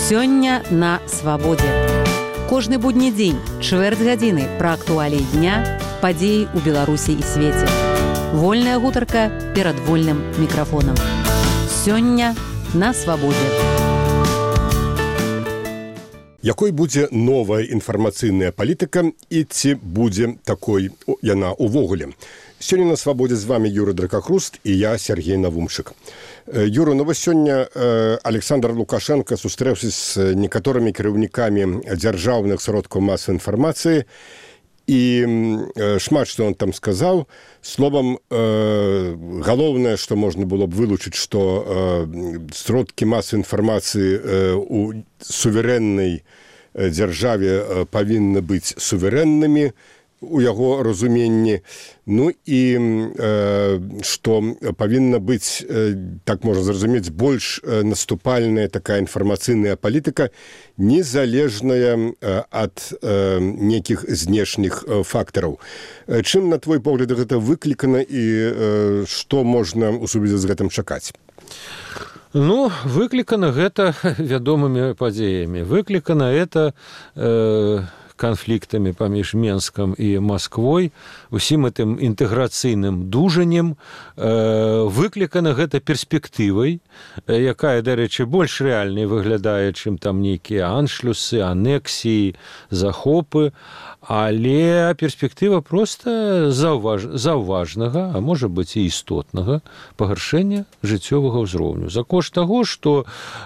Сёння на свабодзе. Кожны будні дзень, чвэрць гадзіны пра актуаліі дня, падзеі ў Беларусі і свеце. Вольная гутарка перад вольным мікрафонам. Сёння на свабодзе. Якой будзе новая інфармацыйная палітыка і ці будзе такой яна ўвогуле? Сёння на свабодзе з вами Юрый Дракахруст і я, Сергей Навумшык. Юра, ну вось сёння Александр Лукашенко сустрэўся з некаторымі кіраўнікамі дзяржаўных сродкаў масавай інфармацыі і шмат што он там сказаў. Словам, галоўнае, што можна было б вылучыць, што сродкі масавай інфармацыі у суверэннай дзяржаве павінны быць суверэннымі у яго разуменні, ну і што павінна быць, так можна зразумець, больш наступальная такая інфармацыйная палітыка, незалежная ад нейкіх знешніх фактараў. Чым, на твой погляд, гэта выклікана і што можна у сувязі з гэтым чакаць? Ну, выклікана гэта вядомымі падзеямі. Выклікана гэта канфліктамі паміж Менскам і Масквой, усім гэтым інтэграцыйным дужаннем, выклікана гэта перспектывай, якая, дарэчы, больш рэальнай выглядае, чым там нейкія аншлюсы, анексіі, захопы, але перспектыва проста заўважнага, а можа быць і істотнага пагаршэння жыццёвага ўзроўню. За кошт таго, што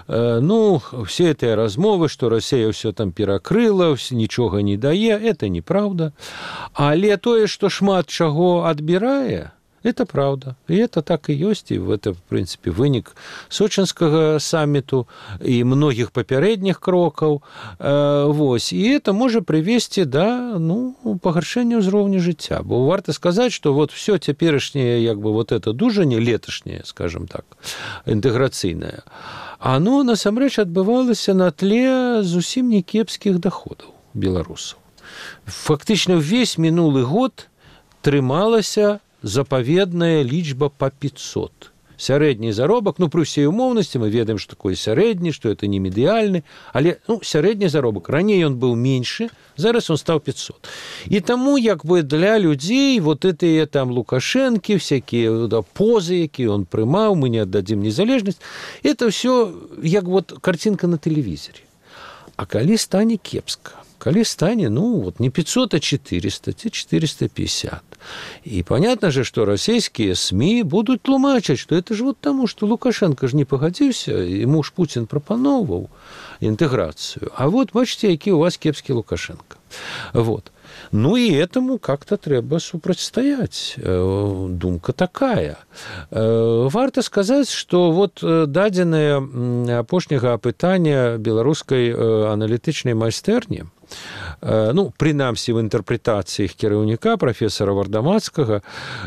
все гэтыя размовы, што Расія ўсё там перакрыла, нічога не дае, это неправда. Але тое, што шмат чаго адбірае, это правда. И это так и ёсць, и это, в принципе, вынік сочинскага саммиту и многих папярэдніх крокаў. Вось. И это можа прывесці да пагаршэння ўзроўню жыцця. Бо варта сказаць, што вот все цяперашняе, як бы вот это дужанне, леташняе, скажем так, інтэграцыйнае, оно насамрэч адбывалася на тле зусім не кепскіх даходаў беларусаў. Фактычна ўвесь мінулы год трымалася запаведная лічба па 500. Сярэдні заробак, пры ўсей умоўнасці, мы ведаем, што такое сярэдні, што это не медыяльны, але сярэдні заробак. Раней ён быў меншы, зараз он стаў 500. І таму, як бы для людзей, вот гэтыя там Лукашэнкі, всякія позы, якія он прымаў, мы не аддадзім незалежнасць, это ўсё як вот картинка на тэлевізоре. А калі стане кепска? Калі стане, не 500, а 400, ці 450. И понятно же, что российские СМИ будут тлумачить, что это же вот тому, что Лукашенко же не погодился, ему ж Путин пропановывал интеграцию. А вот, бачите, які у вас кепский Лукашенко. Вот. И этому как-то трэба супрацьстаяць. Думка такая. Варта сказаць, што вот дадзенае апошняга апытання беларускай аналітычнай майстэрні, прынамсі в інтэрпрэтацыях кіраўніка прафесара Вардамацкага,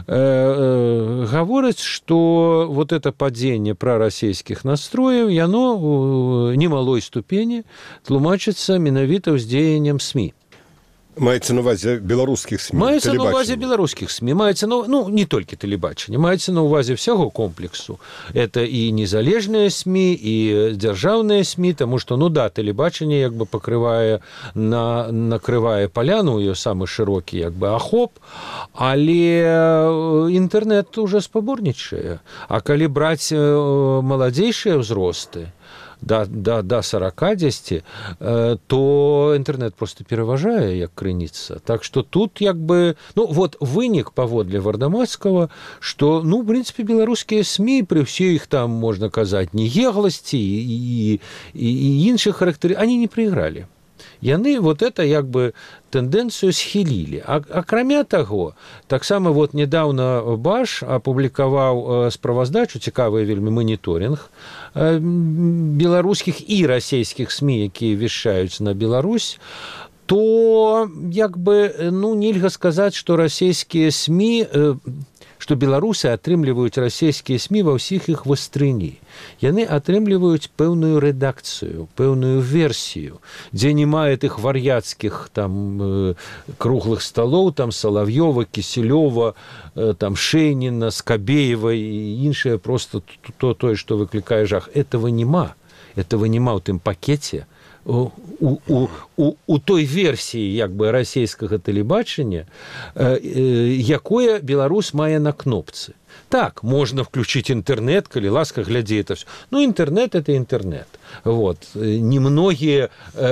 гаворыць, што вот это падзенне прарасійскіх настрояў, яно ў немалой ступені тлумачыцца менавіта ўздзеяннем СМИ. Маецца на увазе беларускіх СМИ? Маецца на увазе беларускіх СМИ. Маецца не толькі тэлебачанне, маецца на увазе ўсяго комплексу. Это і незалежныя СМИ, і дзяржаўныя СМИ, таму што, тэлебачанне як бы накрывае паляну, ее самы шырокі як бы ахоп, але інтэрнэт уже спаборнічае. А калі браць маладзейшыя ўзросты, до 40-10, то интернет просто пераважае як крыніца. Так что тут як бы, вынік паводле Вардамацкага, што, в принципе, беларускія СМИ, при ўсёй іх там, можна казаць, неегласці і іншых характарыстыках, они не прайгралі. Яны вот это як бы тэндэнцыю схілілі. Акрамя таго, таксама недавно Баш апублікаваў справаздачу, цікавы вельмі маніторинг беларускіх і расійскіх СМИ, якія вешаюць на Беларусь, то як бы, нельга сказаць, што расійскія СМИ, што беларусы атрымліваюць расійскія СМИ ва ўсіх іх вастрыні. Яны атрымліваюць пэўную рэдакцыю, пэўную версію, дзе не мае тых вар'яцкіх там круглых сталоў, там Салав'ёва, Кісілёва, там Шэйніна, Скабеева і іншае, просто тое, што выклікае жах. Этого нема. это вынимаў тым пакеце у той версіі як бы расійскага тэлебачання, якое беларус мае на кнопцы. Так, можно включить интернет, коли ласка, гляди это все. Ну, интернет – это интернет. Вот. Немногие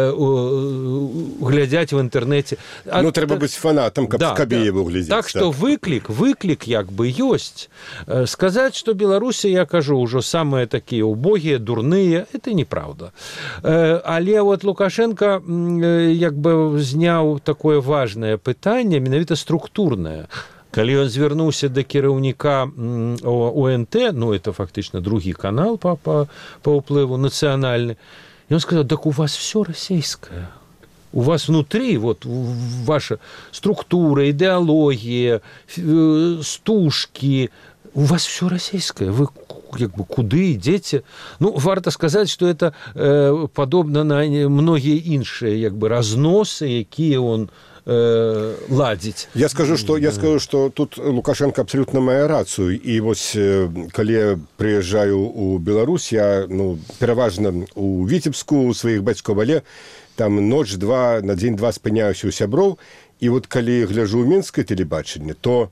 глядят в интернете. Ну, треба быть фанатом, как Скабееву глядеть. Так что выклик як бы есть. Сказать, что Беларуси, я кажу, уже самые такие убогие, дурные, это неправда. Але вот Лукашенко як бы зняў такое важное пытанне, менавіта структурное. Калі ён звярнуўся да кіраўніка ОНТ, ну, это фактично другі канал по ўплыву нацыянальны, и он сказал, так у вас все российское. У вас внутри вот ваша структура, идеология, стужки, у вас все российское. Вы как бы куды идете? Ну, варто сказать, что это подобно на многие іншыя як бы разносы, якія он ладзіць. Я скажу, что тут Лукашенко абсолютно мае рацыю. І вось, калі я прыязджаю у Беларусь, я, пераважна у Віцебску, у сваіх бацькоў, але там ноч-два, на дзень-два спыняюся ў сяброў. І вот калі гляжу ў мінскае тэлебачанне, то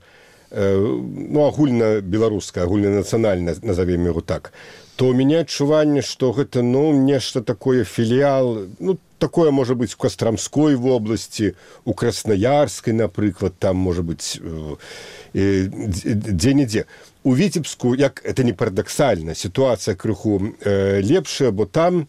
агульна беларускае, агульна нацыянальнае, назовем яго так, то у мяне адчуванне, што гэта, нешта такое філіал, такое можа быць у Кастрамской вобласці, у Краснаярскай, напрыклад, там можа быць дзе-нідзе. У Віцебску, як это не парадаксальна, сітуацыя крыху лепшая, бо там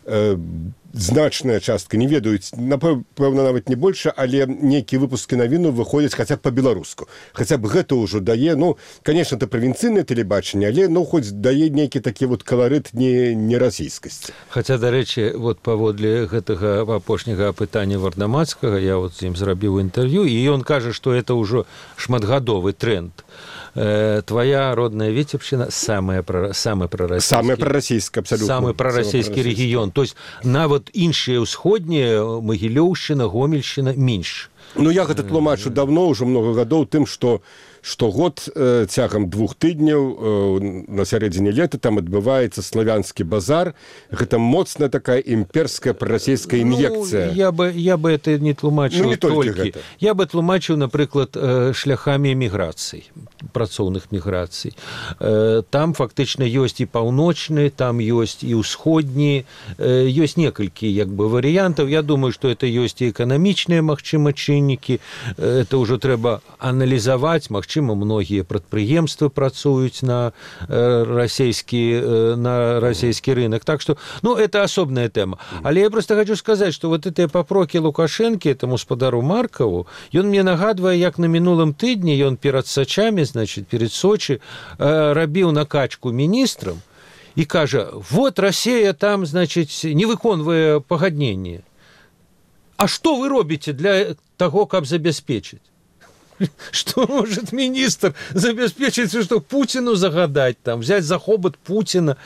значная частка, не ведаюць, напэўна, нават не больше, але нейкія выпускі навіну выходзяць хаця б па-беларуску. Хаця б гэта ўжо дае, конечно, это правінцыйнае тэлебачанне, але, хоць дае нейкі такі вот каларыт не расійскасці. Хаця, дарэчы, вот паводле гэтага апошняга апытання Вардамацкага, я вот з ім зрабіў інтэрв'ю, і ён кажа, што это ўжо шматгадовы тренд. Твоя родная Витебщина самая пророссийская. Самая пророссийская, абсолютно. Самый пророссийский регион. То есть нават іншыя ўсходнія, Магілёўшчына, Гомельшчына меньше. Я гэта тлумачу давно, уже много гадоў, тым, што штогод цягам 2 тыдняў на сярэдзіне лета там адбываецца славянскі базар. Гэта моцная такая імперская прарасійская ін'екцыя. Я бы это не тлумачыў толькі. Я бы тлумачыў, напрыклад, шляхамі міграцый, працоўных міграцый. Там фактычна ёсць і паўночны, там ёсць і ўсходні, ёсць некалькі як бы варыянтаў. Я думаю, што это ёсць і эканамічныя, магчыма, чыннікі. Это ўжо трэба аналізаваць, магчыма, многие прадпрыемствы працуюць на расійскі рынок. Так что, это особная тема. Але я просто хочу сказать, что вот эти попроки Лукашенко, этому спадару Маркову, ён мне нагадвае, як на мінулым тыдні ён перад Сачамі, значит, перед Сочи, рабіў накачку міністрам и кажа, вот Россия там, значит, не выконвае пагадненне. А что вы робите для того, каб забяспечыць? Что может министр забеспечить, что Путину загадать, там, взять за хобот Путина?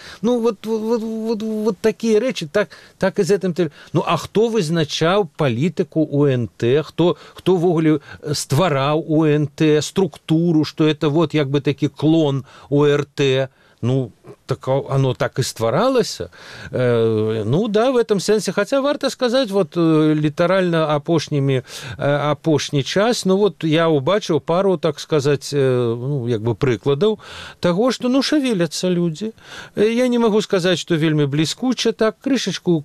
Вот такие речи, так из этого... а кто вызначал политику ОНТ? Кто в огуле стварал ОНТ, структуру, что это вот, як бы, таки клон ОРТ? Так оно так и стваралася. В этом сенсе. Хотя варто сказать, вот літаральна апошні час, я убачыў пару, так сказать, як бы прыкладаў того, что, шавеляцца людзі. Я не могу сказать, что вельмі бліскуча, так, крышечку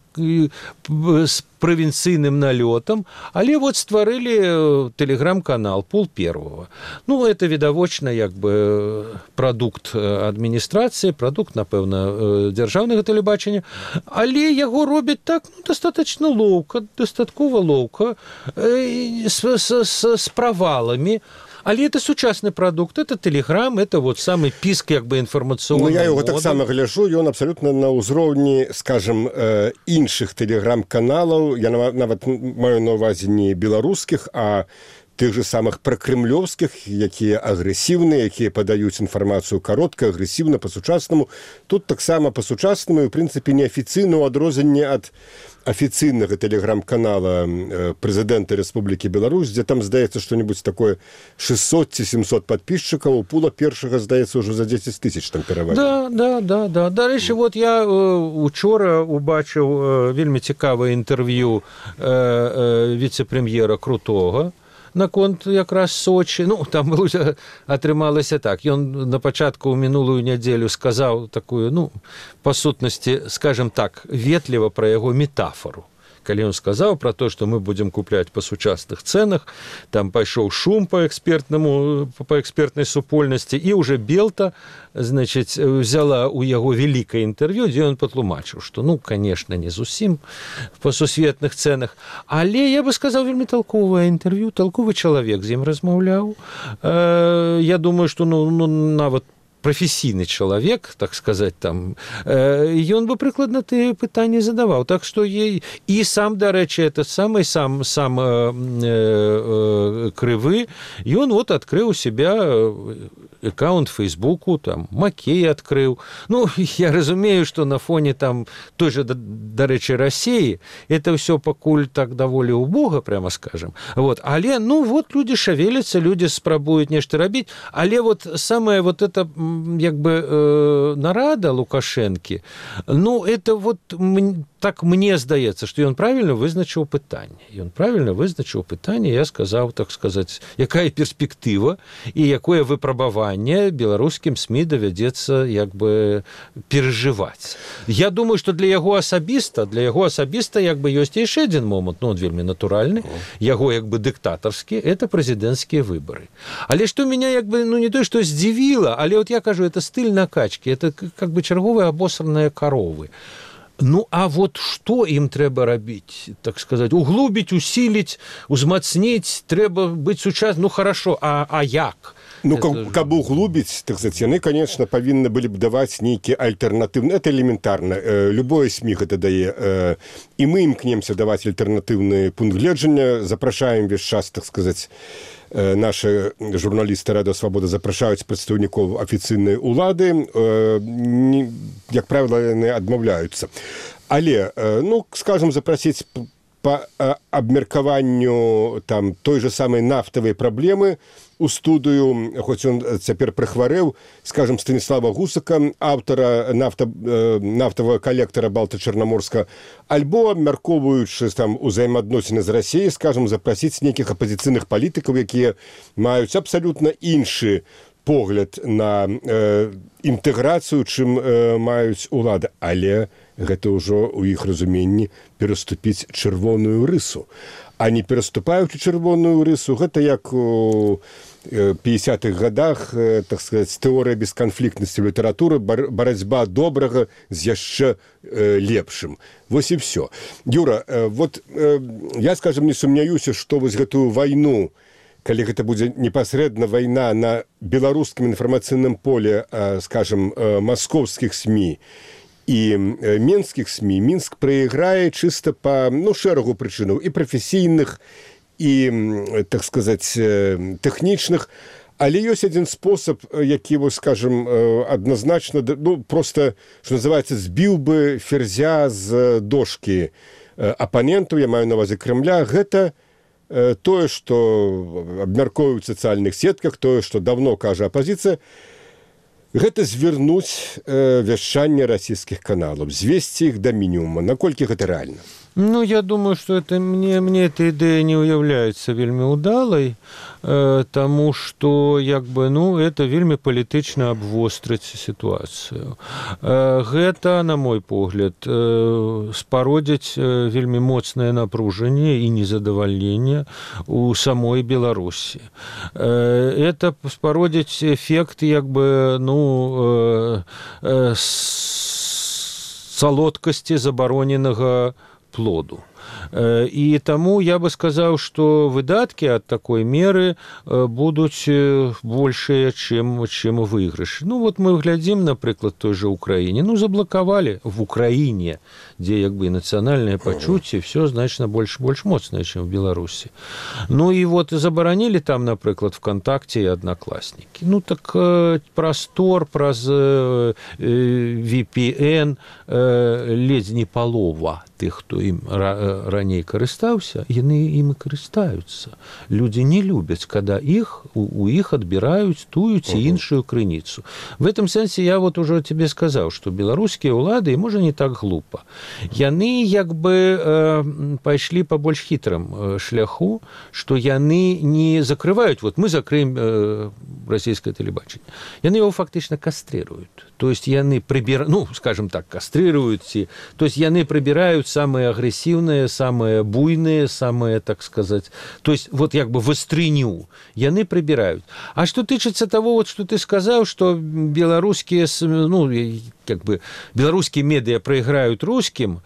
с провинцийным налетом, але вот стварылі телеграм-канал «Пол первого». Это видовочно, як бы, продукт администрации, продукт, напэўна, дзяржаўнага тэлебачання, але яго робяць так, достаточно дастаткова лоўка, с провалами. Але это сучасны прадукт, это Телеграм, это вот самый піск, як бы, інфармацыйны. Я его так само гляжу, ён абсолютно на ўзроўні, скажем, іншых Телеграм-каналаў. Я нават маю на увазе не беларускіх, а тых же самых пракрэмлёўскіх, якія агрэсіўныя, якія падаюць інфармацыю каротка, агрэсіўна, па-сучаснаму. Тут таксама па-сучаснаму і, ў прынцыпе, неафіцыйна ў адрозненне ад афіцыйнага тэлеграм-канала прэзідэнта Рэспублікі Беларусь, дзе там, здаецца, што-небудзь такое 600 ці 700 падпісчыкаў, у пула першага, здаецца, ўжо за 10 тысяч там перавалілі. Да. Дарэчы, вот я учора убачыў вельмі цікавае інтэрв'ю віцэ-прэм'ера Крутога наконт якраз Сочи. Ну, там атрымалася так. Ён на пачатку ў мінулую нядзелю сказаў такую, ну, па сутнасці, скажем так, ветліва пра яго метафору. Калі ён сказаў пра то, што мы будзем купляць па сучасных цэнах, там пайшоў шум па экспертнай супольнасці, і ўжо Белта, значыць, взяла ў яго вялікае інтэрв'ю, дзе ён патлумачыў, што, ну, конечно, не зусім па сусветных цэнах, але, я бы сказаў, вельмі талковае інтэрв'ю, талковы чалавек з ім размаўляў. Я думаю, што, ну, нават професійны чалавек, так сказаць, там, ён бы прыкладна тыя пытанні задаваў. Так што і сам, дарэчы, это сам Крывы, ён вот адкрыў у себя аккаунт Фейсбуку, там, Макей адкрыў. Ну, я разумею, што на фоне там той же, дарэчы, Расіі, это ўсё пакуль так даволі убога, прямо скажем. Вот. Але, ну, вот люди шавеляцца, люди спрабуюць нешта рабіць, але вот самое вот это як бы нарада Лукашэнкі, ну, это вот так мне здаецца, што ён правільна вызначыў пытанне. Ён правільна вызначыў пытанне, я сказаў, так сказаць, якая перспектыва і якое выпрабаванне беларускім СМІ давядзецца як бы перажываць. Я думаю, што для яго асабіста як бы ёсць яшчэ адзін момант, ну, он вельмі натуральны, яго як бы дыктатарскі, это прэзідэнцкія выбары. Але што меня як бы, ну, не то, што здзівіла, але вот я кажу, это стыль накачки, это как бы чарговые обосранные коровы. Ну, а вот что им трэба рабіць, так сказать, углубить, усилить, узмацніць, трэба быць сучасным, ну, хорошо, а як? Ну, каб углубіць, так сказать, яны, конечно, павінны былі б даваць нейкі альтэрнатыўны, это элементарна, любое СМІ гэта дае, і мы імкнемся даваць альтэрнатыўны пункт гледжання, запрашаем весь час, так сказать, наши журналісты Радыё Свабода запрашаюць прадстаўнікоў афіцыйнай улады, як правіла, яны адмаўляюцца. Але, ну, скажем, запрасіць по абмеркаванню там той же самай нафтавай праблемы у студыю, хоць он цяпер прыхварэў, скажем, Станіслава Гусака, аўтара нафтавага калектара Балта-Чарнаморска, альбо абмяркоўваючы там узаемаадносіны з Расіяй, скажем, запрасіць нейкіх апазіцыйных палітыкаў, якія маюць абсалютна іншы погляд на інтэграцыю, чым маюць улады. Але гэта ўжо ў іх разуменні пераступіць чырвоную рысу. А не пераступаючы чырвоную рысу, гэта як у 50-х годах, так сказать, тэорыя бесканфліктнасці ў літаратуры, барацьба добрага з яшчэ лепшым. Вось і все. Юра, вот я, скажем, не сумняюся, што вось гэтую вайну, калі гэта будзе непасрэдна вайна на беларускім інфармацыйным поле, скажем, маскоўскіх СМІ і менскіх СМІ, Мінск прайграе чыста па, ну, шэрагу прычынаў, і прафесійных, і, так сказаць, тэхнічных. Але ёсць адзін спосаб, які, вось, скажем, адназначна, ну, просто, што называецца, збіў бы ферзя з дошкі апаненту, я маю на ўвазе Крэмля, гэта тое, што абмяркоўваюць у сацыяльных сетках, тое, што давно кажа апазіцыя, гэта звернуць вяшчанне расійскіх каналаў, звесці іх да мінімума. Наколькі гэта рэальна? Ну, я думаю, что это мне эта идея не уяўляецца вельмі удалай, тому что, як бы, ну, это вельмі палітычна абвострыць сітуацыю. Гэта, на мой погляд, спародзіць вельмі моцнае напружанне і незадавальненне у самой Беларусі. Это спародзіць эфект, як бы, ну, салодкасці забароненага плоду. І таму я бы сказаў, што выдаткі ад такой меры будуць большыя, чым выйгрыш. Ну, вот мы глядзім, напрыклад, той же Украіне. Ну, заблакавалі в Украіне, дзе як бы нацыянальнае пачуцце, все значна больш моцнае, чым в Беларусі. Ну, і вот забаранілі там, напрыклад, ВКонтакте і Одноклассники. Ну, так праз Tor, праз VPN ледзь не палова тых, хто ім раней карыстаўся, яны ім і карыстаюцца. Людзі не любяць, когда у іх адбіраюць тую ці іншую крыніцу. В этом сэнсе я вот уже тебе сказаў, што беларускія ўлады, і можа не так глупа, яны як бы пайшлі па больш хітрым шляху, што яны не закрываюць, вот мы закрыем расійскае тэлебачанне. Яны его фактычна кастрыруют. То есть яны прибирают, ну, скажем так, кастрируют, то есть яны прибирают самые агрессивные, самые буйные, самые, так сказать, то есть вот як бы вастрыню яны прибирают. А что тычыцца того, вот, что ты сказал, что белорусские, ну, как бы белорусские медиа проиграют русским,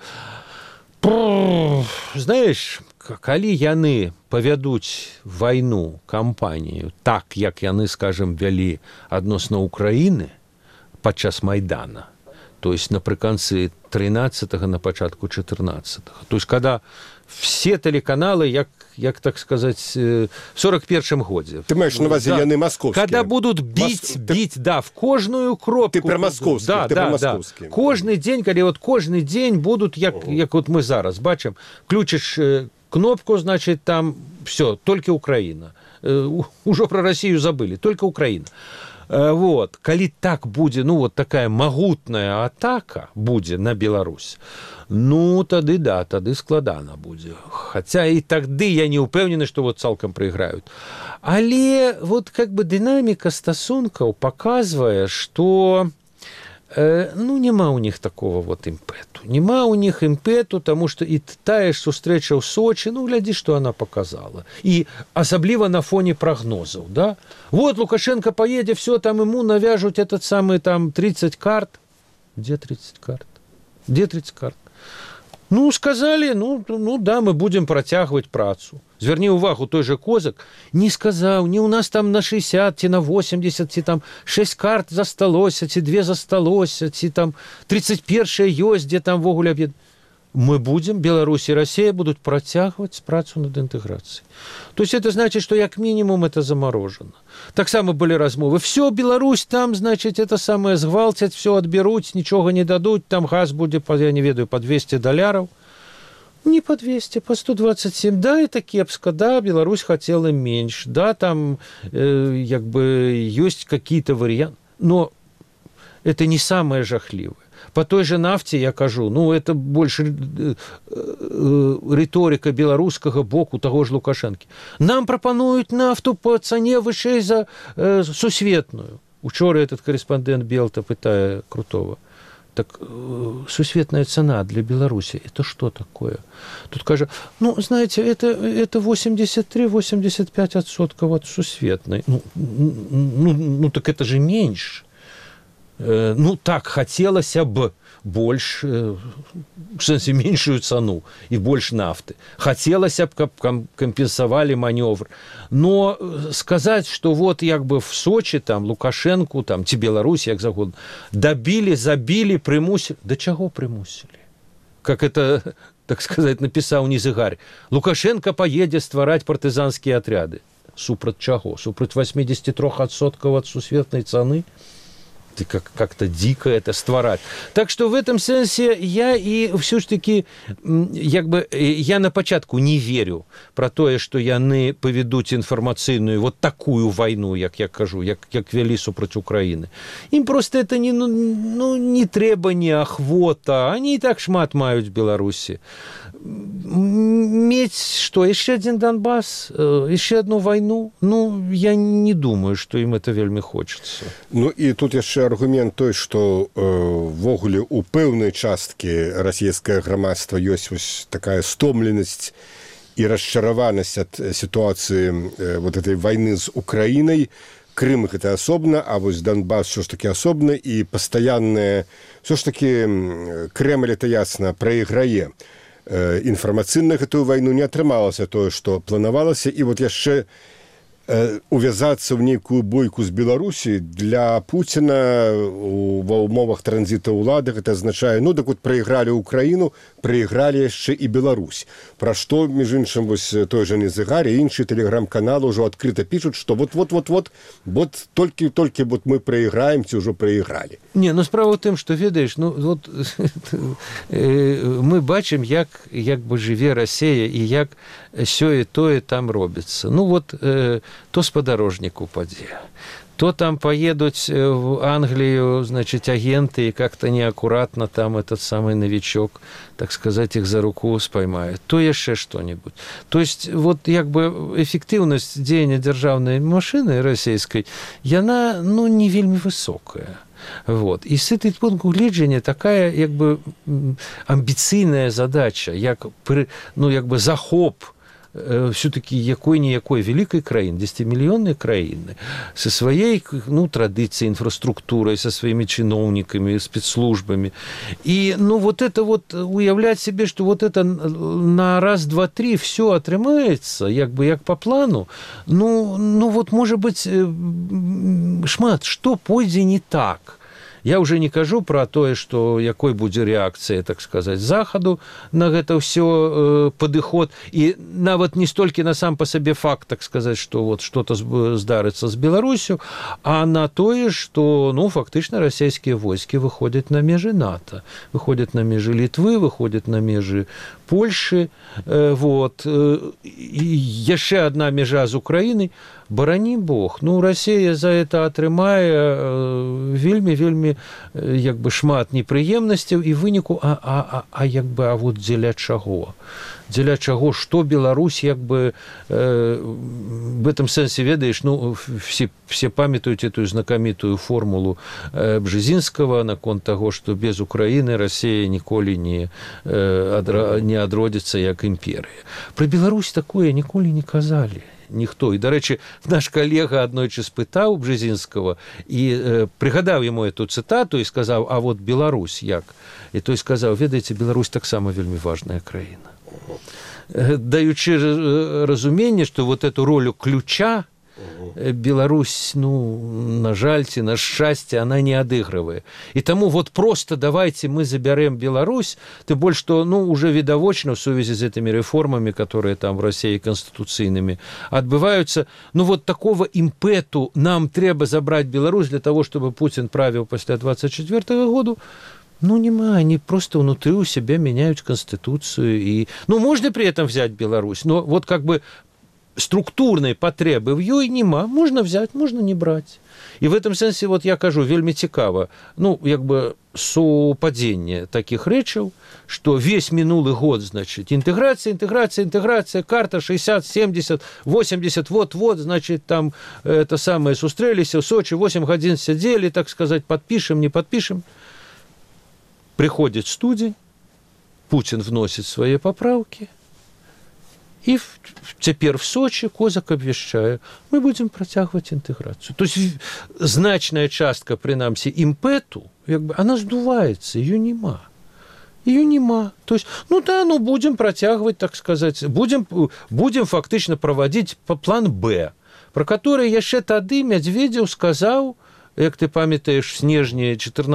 знаешь, калі яны павядуць вайну, кампанію так, як яны, скажем, вялі адносна Украіны падчас Майдана, то есть напрыканцы 13-го, на пачатку 14-го. То есть когда все телеканалы, як так сказать, в 41-м годзе. Ты маешь на увазе, яны московские. Когда будут бить, да, в кожную кропку. Ты про московские, да. Кожны дзень, калі вот кожны дзень будут, як вот мы зараз бачым, включишь кнопку, значит, там все, только Украина. Уже про Россию забыли, только Украина. Вот, калі так будзе, ну, вот такая магутная атака будзе на Беларусь, ну, тады складана будзе. Хаця і тады я не ўпэўнены, што вот цалкам прайграюць. Але вот как бы дынаміка стасункаў паказвае, што ну, няма ў них такого вот імпэту. Няма ў них імпэту, тому что і тая ж сустрэча ў Сочи, ну, глядзі, што она показала. І асабліва на фоне прогнозаў, да? Вот Лукашенко поедет, все, там ему навяжут этот самый там 30 карт. Где 30 карт? Где 30 карт? Ну, сказали, ну да, мы будем працягваць працу. Зверні ўвагу, той же Козак не сказаў, не у нас там на 60, ці на 80, ці там 6 карт засталося, ці 2 засталося, ці там 31-е ёсць, дзе там вогуле аб'ед. Мы будем, Беларусь и Россия будут працягваць працу над интеграцией. То есть это значит, что как минимум это заморожено. Так само были размовы. Все, Беларусь там, значит, это самое згвалтять, все отберут, ничего не дадут, там газ будет, я не ведаю, по $200. Не по 200, по 127. Да, это кепска, да, Беларусь хотела меньше, да, там как бы есть какие-то варианты, но это не самое жахливое. По той же нафте я кажу, ну, это больше риторика беларускага боку таго ж Лукашэнкі. Нам прапануюць нафту по цане вышэй за сусветную. Учора этот корреспондент Белта пытае Крутого. Так сусветная цена для Беларуси, это что такое? Тут кажа, ну, знаете, это 83-85% от сусветной. Ну, так это же меньше. Ну, так, хотелось бы больше, в смысле, меньшую цену и больше нафты. Хотелось бы, чтобы компенсовали маневр. Но сказать, что вот как бы в Сочи, там, Лукашенко, там, ці Беларусь, як загодно, добили, забили, примусили. Да чего примусили? Как это, так сказать, написал Низыгарь. Лукашенко поедет стварать партизанские отряды. Супроть чего? Супроть 83% от сусветной цены? Как-то дико это стварать. Так что в этом сенсе я и все ж таки як бы я на пачатку не верю про тое, что яны поведут информационную вот такую войну, як я кажу, як вели супраць Украины. Им просто это не трэба, не ахвота. Они и так шмат маюць в Беларуси. Мець что, еще один Донбасс, еще одну войну, ну, я не думаю, что им это вельмі хочется. Ну, и тут еще аргумент той, что ввогуле у пэўнай часткі расійскае грамадства ёсць вось такая стомленасць и расчараванасць от ситуации вот этой войны с Украиной. Крым это особенно, а вот Донбасс все ж таки особенно, и постоянное, все ж таки Кремль это ясно проиграе. інфармацыйна гэтую вайну не атрымалася тое, што планавалася. І вот яшчэ увязацца ў нейкую бойку з Беларусі для Пуціна ва ўмовах транзіта ўлады гэта азначае, ну, так вот прайгралі Украіну, прайгралі яшчэ і Беларусь. Пра што, між іншым, вось той жа Незыгар і іншыя тэлеграм-каналы ўжо адкрыта пішуць, што вот толькі вот мы прайграем ці ўжо прайгралі. Не, ну справа ў тым, што ведаеш, ну вот мы бачым, як бы жыве Расія і як сёе тое там робіцца. Ну вот то спадарожнік упадзе, то там поедуць в Англію, значит, агенты, и как-то неаккуратно там этот самый новичок, так сказать, их за руку споймает, то яшчэ что-нибудь. То есть вот як бы эффектыўнасць дзеяння дзяржаўнай машины расійскай, яна, ну, не вельмі высокая. Вот. И с этой пункту гледжання такая як бы амбіцыйная задача, як бы захоп все-таки якой-ніякой великой краины, 10-миллионной краины, со своей, ну, традицией, инфраструктурой, со своими чиновниками, спецслужбами. И, ну, вот это вот уявлять себе, что вот это на раз, два, три все атрымаецца, як по плану, ну вот, может быть, шмат, что пойдзе не так. Я уже не кажу про тое, што якой будзе рэакцыя, так сказать, захаду на гэта ўсё падыход. І нават не столькі на сам па сабе факт, так сказать, што вот что-то здарыцца з Беларусю, а на тое, што, ну, фактычна расійскія войскі выходзяць на межы НАТО, выходзяць на межы Літвы, выходзяць на межы Польшы. Вот. І яшчэ адна межа з Украінай. Барані Бог, ну, Расія за это атрымае вельмі як бы шмат непрыемнасцяў і выніку, а вот дзеля чаго? Дзеля чаго, што Беларусь як бы в этом сэнсе, ведаеш, ну, все памятаюць эту знакамітую формулу Бжезінскага наконт таго, што без Украіны Расія ніколі не адродзіцца як імперыя. Пра Беларусь такое ніколі не казалі. Ніхто. І, дарэчы, наш калега аднойчы спытаў Бжезінскага і прыгадаў яму эту цытату і сказаў, а вот Беларусь як? І той сказаў, ведаеце, Беларусь таксама вельмі важная краіна. Даючы разуменне, што вот эту ролю ключа Беларусь, ну, на жаль, ці на шчасце, она не адыгрывае. І таму вот просто давайте мы заберем Беларусь, тым больш, што, ну, уже відавочна в сувязі з этими реформами, которые там в России конституцыйными адбываюцца, ну, вот такого импету нам трэба забрать Беларусь для того, чтобы Путин правил пасля 24 году, ну, нема, они просто внутри у себя меняют конституцию. И, ну, можно при этом взять Беларусь, но вот как бы структурной патрэбы в ёй нема, можна взять, можна не браць. І в этом сэнсе, вот я кажу, вельмі цікава, ну, як бы супадзенне такіх рэчаў, што весь мінулы год, значит, інтэграцыя, карта 60, 70, 80, вот, значит, там это самое, сустрэліся в Сочи, 8 гадзін сядзелі, так сказать, подпишем, не подпишем. Приходит студень, Путин вносит свои поправки, и теперь в Сочи Козак обвещает, мы будем протягивать интеграцию. То есть значная частка, принамсі, импету, она сдувается, ее нема. То есть, ну да, ну будем протягивать, так сказать, будем фактично проводить план Б, про который яшчэ тады Медведев сказал, як ты памятаеш, в снежні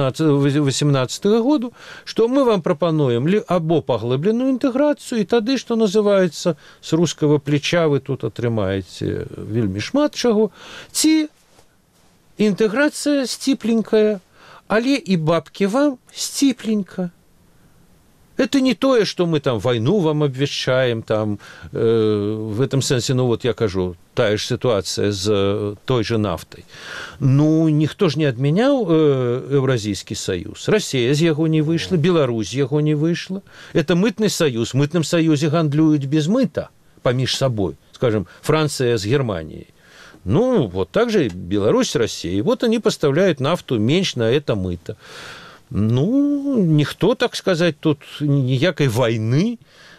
18 году, што мы вам прапануем або паглыбленую інтэграцыю, і тады, што называецца, з рускага плеча вы тут атрымаеце вельмі шмат чаго, ці інтэграцыя сціпленькая, але і бабкі вам сціпленька. Это не тое, что мы там войну вам обвещаем, там, в этом сенсе, ну вот я кажу, тая ж ситуация с той же нафтой. Ну, ніхто ж не адмяняў Еўразійскі саюз. Россия з яго не выйшла, Беларусь з яго не выйшла. Это мытный союз. В мытном союзе гандлююць без мыта паміж собой, скажем, Франция с Германией. Ну, вот так же Беларусь с Россией. Вот они поставляют нафту меньше на это мыто. Ну, ніхто, так сказать, тут ніякай войны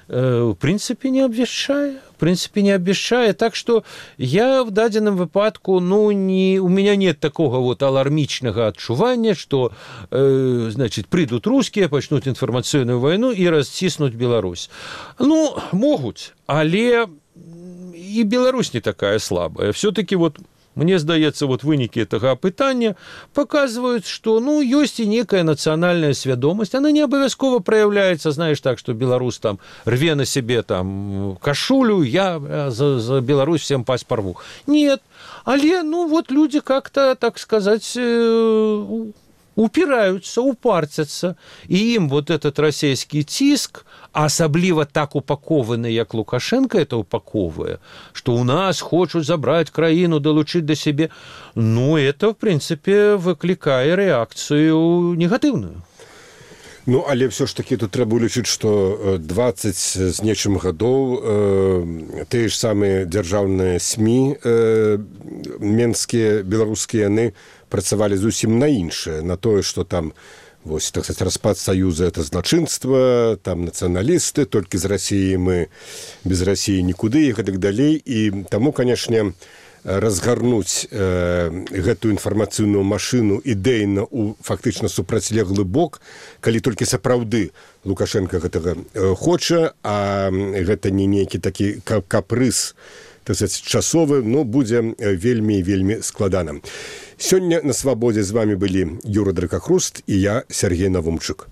в прынцыпе не абвяшчае, так што я в дадзеным выпадку у меня нет такога вот алармічнага адчування, што значит прыйдуць рускія, пачнуць інфармацыйную вайну і расціснуць Беларусь. Могуць, але і Беларусь не такая слабая. Все-таки вот мне здаецца, вот вынікі гэтага апытання паказваюць, што ёсць і некая нацыянальная свядомасць. Она не абавязкова праяўляецца, знаеш, так, што беларус там рве на сябе там кашулю, я за Беларусь всем пасть порву. Нет. Але, вот люди как-то, так сказать, упираются, упарцяцца, і ім вот этот расійскі ціск, асабліва так упакованы, як Лукашенко это упаковывае, што ў нас хочуць забраць краіну, далучыць да сябе, это, в прынцыпе, выклікае рэакцыю негатыўную. Але все ж таки тут трэба улічыць, што 20 з нечым гадоў тыя ж самыя дзяржаўныя СМІ менскія, беларускія, яны працавалі зусім на іншае, на тое, што там вось, так сказать, распад Саюза – это злачынства, там нацыяналісты, толькі з Расіі мы, без Расіі нікуды, і гэтак далей. І таму, канешне, разгарнуць гэтую інфармацыйную машыну ідэйна ў фактычна супрацьлеглы бок, калі толькі сапраўды Лукашенко гэтага хоча, а гэта не нейкі такі капрыз, так сказать, часовы, будзе вельмі складана. Сёння на свабодзе з вами былі Юра Дракахруст і я, Сергей Навумчык.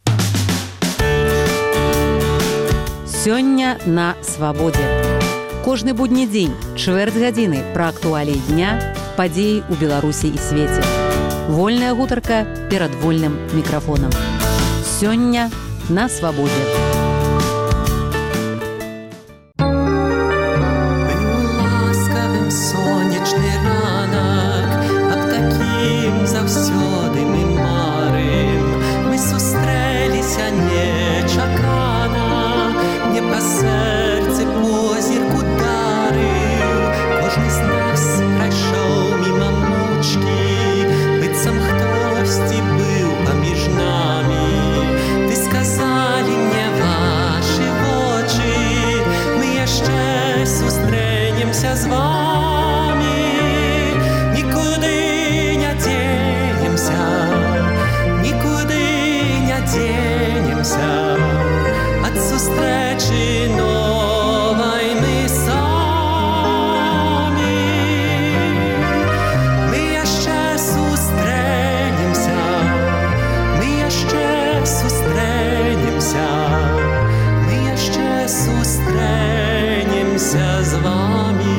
Сёння на свабодзе. Кожны будні дзень, чвэрць гадзіны пра актуаліі дня, падзеі ў Беларусі і свеце. Вольная гутарка перад вольным мікрафонам. Сёння на свабодзе. З вами нікуди не денемся ад сустрэчы новай мы самі. Мы яшчэ сустрэнемся, мы яшчэ сустрэнемся з вами.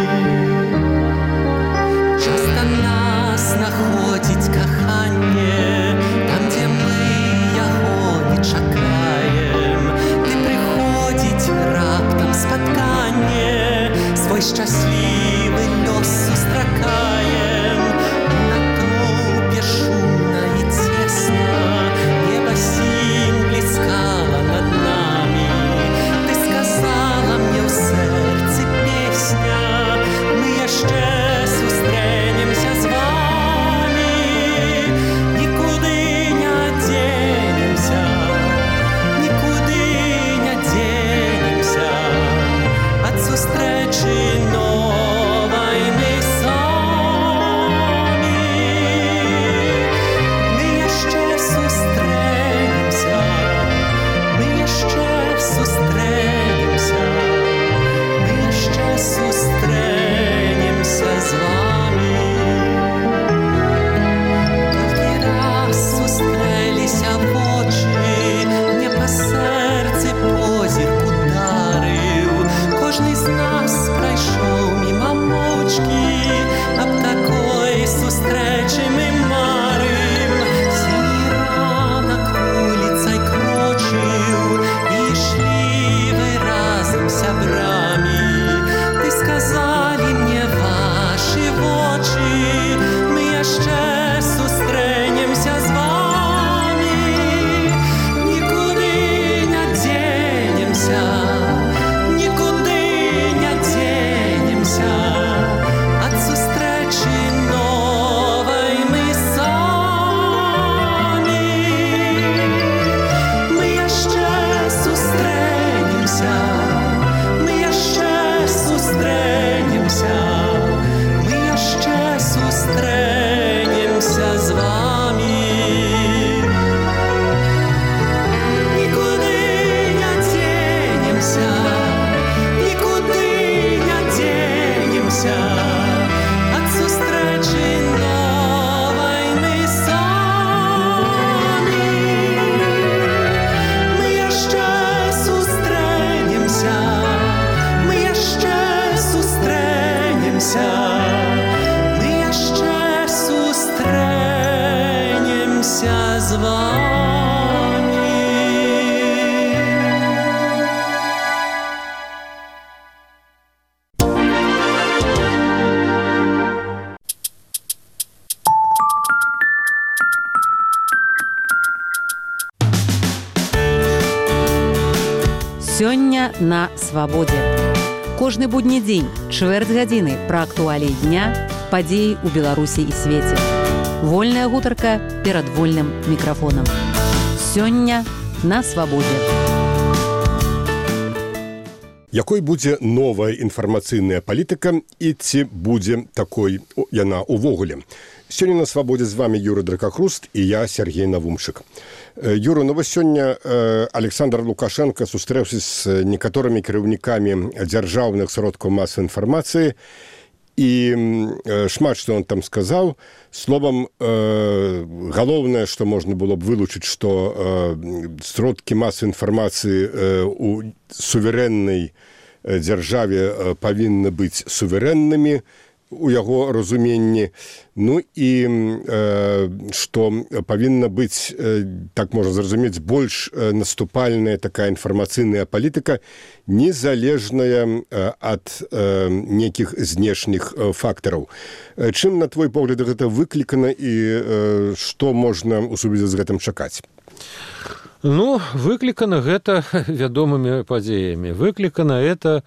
Часта нас знаходзіць каханне там, дзе мы яго не чакаем. вами. Сёння на свабодзе. Кожны будні дзень, чвэрць гадзіны пра актуаліі дня, падзеі ў Беларусі і свеце. Вольная гутарка перад вольным мікрафонам. Сёння на свабодзе. Якой будзе новая інфармацыйная палітыка і ці будзе такой яна ўвогуле? Сёння на свабодзе з вами Юры Дракахруст і я, Сергей Навумшык. Юра, ну вось сёння Александр Лукашенко сустрэўся з некаторымі кіраўнікамі дзяржаўных сродкаў масавай інфармацыі і шмат што он там сказаў. Словам, галоўнае, што можна было б вылучыць, што сродкі масавай інфармацыі у суверэннай дзяржаве павінны быць суверэннымі у яго разуменні. Ну і што павінна быць, так можна зразумець, больш наступальная такая інфармацыйная палітыка, незалежная ад нейкіх знешніх фактараў. Чым, на твой погляд, гэта выклікана і што можна ў сувязі з гэтым чакаць? Ну, выклікана гэта вядомымі падзеямі. Выклікана гэта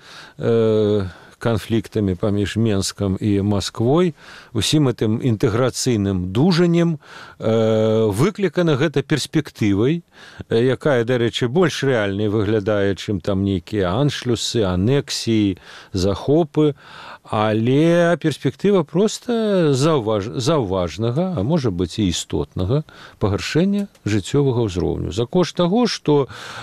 канфліктамі паміж Менскам і Масквой, усім гэтым інтэграцыйным дужаннем, выклікана гэта перспектывай, якая, дарэчы, больш рэальнай выглядае, чым там нейкія аншлюсы, анексіі, захопы, але перспектыва проста заўважнага, а можа быць і істотнага пагаршэння жыццёвага ўзроўню. За кошт таго, што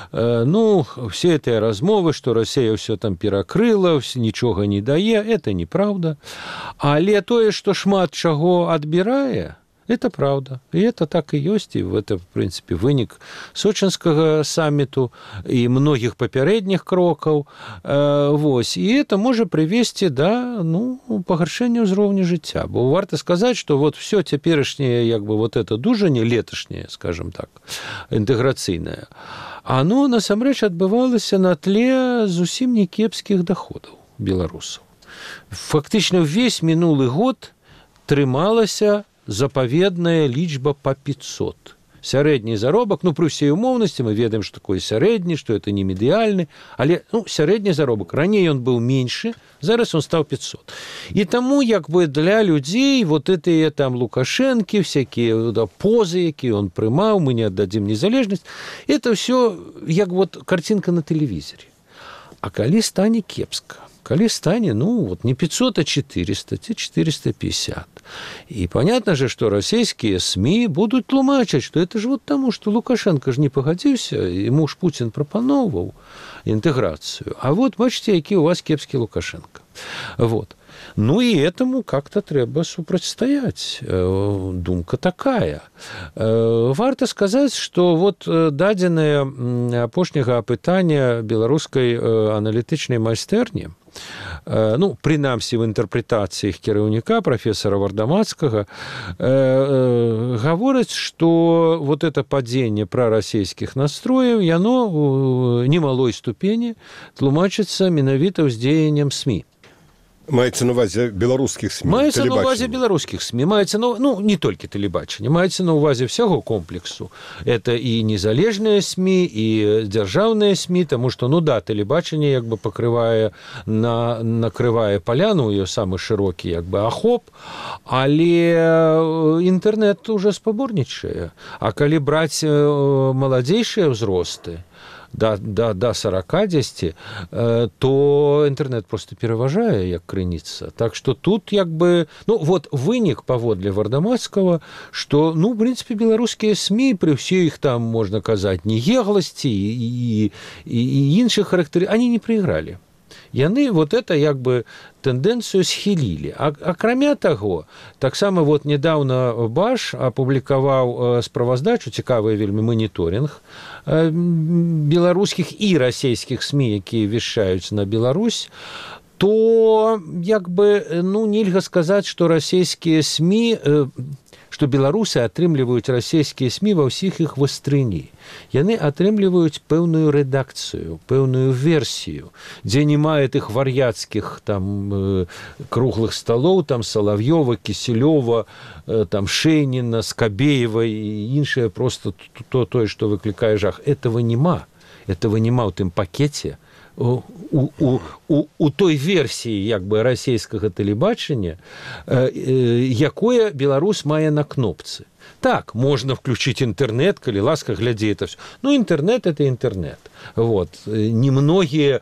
все гэтыя размовы, што Расія ўсё там перакрыла, нічога не дае, это неправда. Але тое, што шмат чаго адбірае, это правда. И это так и ёсць, и это, в принципе, вынік сочинскага саммиту и многих папярэдніх крокаў. Вось. И это можа прывесці да пагаршэння ўзроўню жыцця. Бо варта сказаць, што вот все цяперашняе, як бы, вот это дужанне, леташняе, скажем так, інтэграцыйнае, оно, насамрэч, адбывалася на тле зусім не кепскіх даходаў беларусаў. Фактычна ўвесь мінулы год трымалася запаведная лічба па 500. Сярэдні заробак, пры ўсей умоўнасці, мы ведаем, што такое сярэдні, што это не медыяльны, але сярэдні заробак. Раней ён быў меншы, зараз он стаў 500. І таму, як бы, для людзей вот гэтыя там Лукашэнкі, всякія позы, якія он прымаў, мы не аддадзім незалежнасць, это ўсё як вот картинка на тэлевізоры. А калі стане кепска? Калі стане, не 500, а 400, ці 450. И понятно же, что российские СМИ будут тлумачить, что это же вот тому, что Лукашенко же не погодился, ему ж Путин пропановал интеграцию. А вот, бачите, який у вас кепский Лукашенко. Вот. Ну и этому как-то трэба супрацьстаяць. Думка такая. Варта сказаць, што вот дадзенае апошняга апытання беларускай аналітычнай майстэрні, прынамсі в інтэрпрэтацыях кіраўніка прафесара Вардамацкага, гавораць, што вот это падзенне прарасійскіх настрояў, яно ў немалой ступені тлумачыцца менавіта ўздзеяннем СМИ. Маецца на увазе беларускіх СМИ. Маецца на увазе беларускіх СМИ. Маецца не толькі тэлебачанне, маецца на увазе всяго комплексу. Это і незалежныя СМИ, і дзяржаўныя СМИ, таму што, тэлебачанне як бы накрывае паляну, ее самы шырокі як бы ахоп, але інтэрнэт уже спаборнічае. А калі браць маладзейшыя ўзросты, до 40-10, то интернет просто пераважае як крыніца. Так что тут як бы, вынік паводле Вардамацкага, што, в принципе, беларускія СМИ, при ўсёй іх там, можна казаць, неегласці і іншых характарыстыках, они не проиграли. Яны вот это як бы тэндэнцыю схілілі. Акрамя таго, таксама недавно Баш апублікаваў справаздачу, цікавы вельмі маніторинг беларускіх і расійскіх СМИ, якія вяшчаюць на Беларусь, то як бы, нельга сказаць, што расійскія СМИ што беларусы атрымліваюць расійскія СМІ ва ўсіх іх вастрыні. Яны атрымліваюць пэўную рэдакцыю, пэўную версію, дзе не мае тых вар'яцкіх там круглых сталоў, там Салав'ёва, Кісілёва, там Шэйніна, Скабеева і іншае просто тое, што выклікае жах. Этого няма ў тым пакеце. У той версіі як бы расійскага тэлебачання, якое беларус мае на кнопцы. Так, можно включить интернет, коли ласка, гляди это все. Ну, интернет – это интернет. Вот. Немногие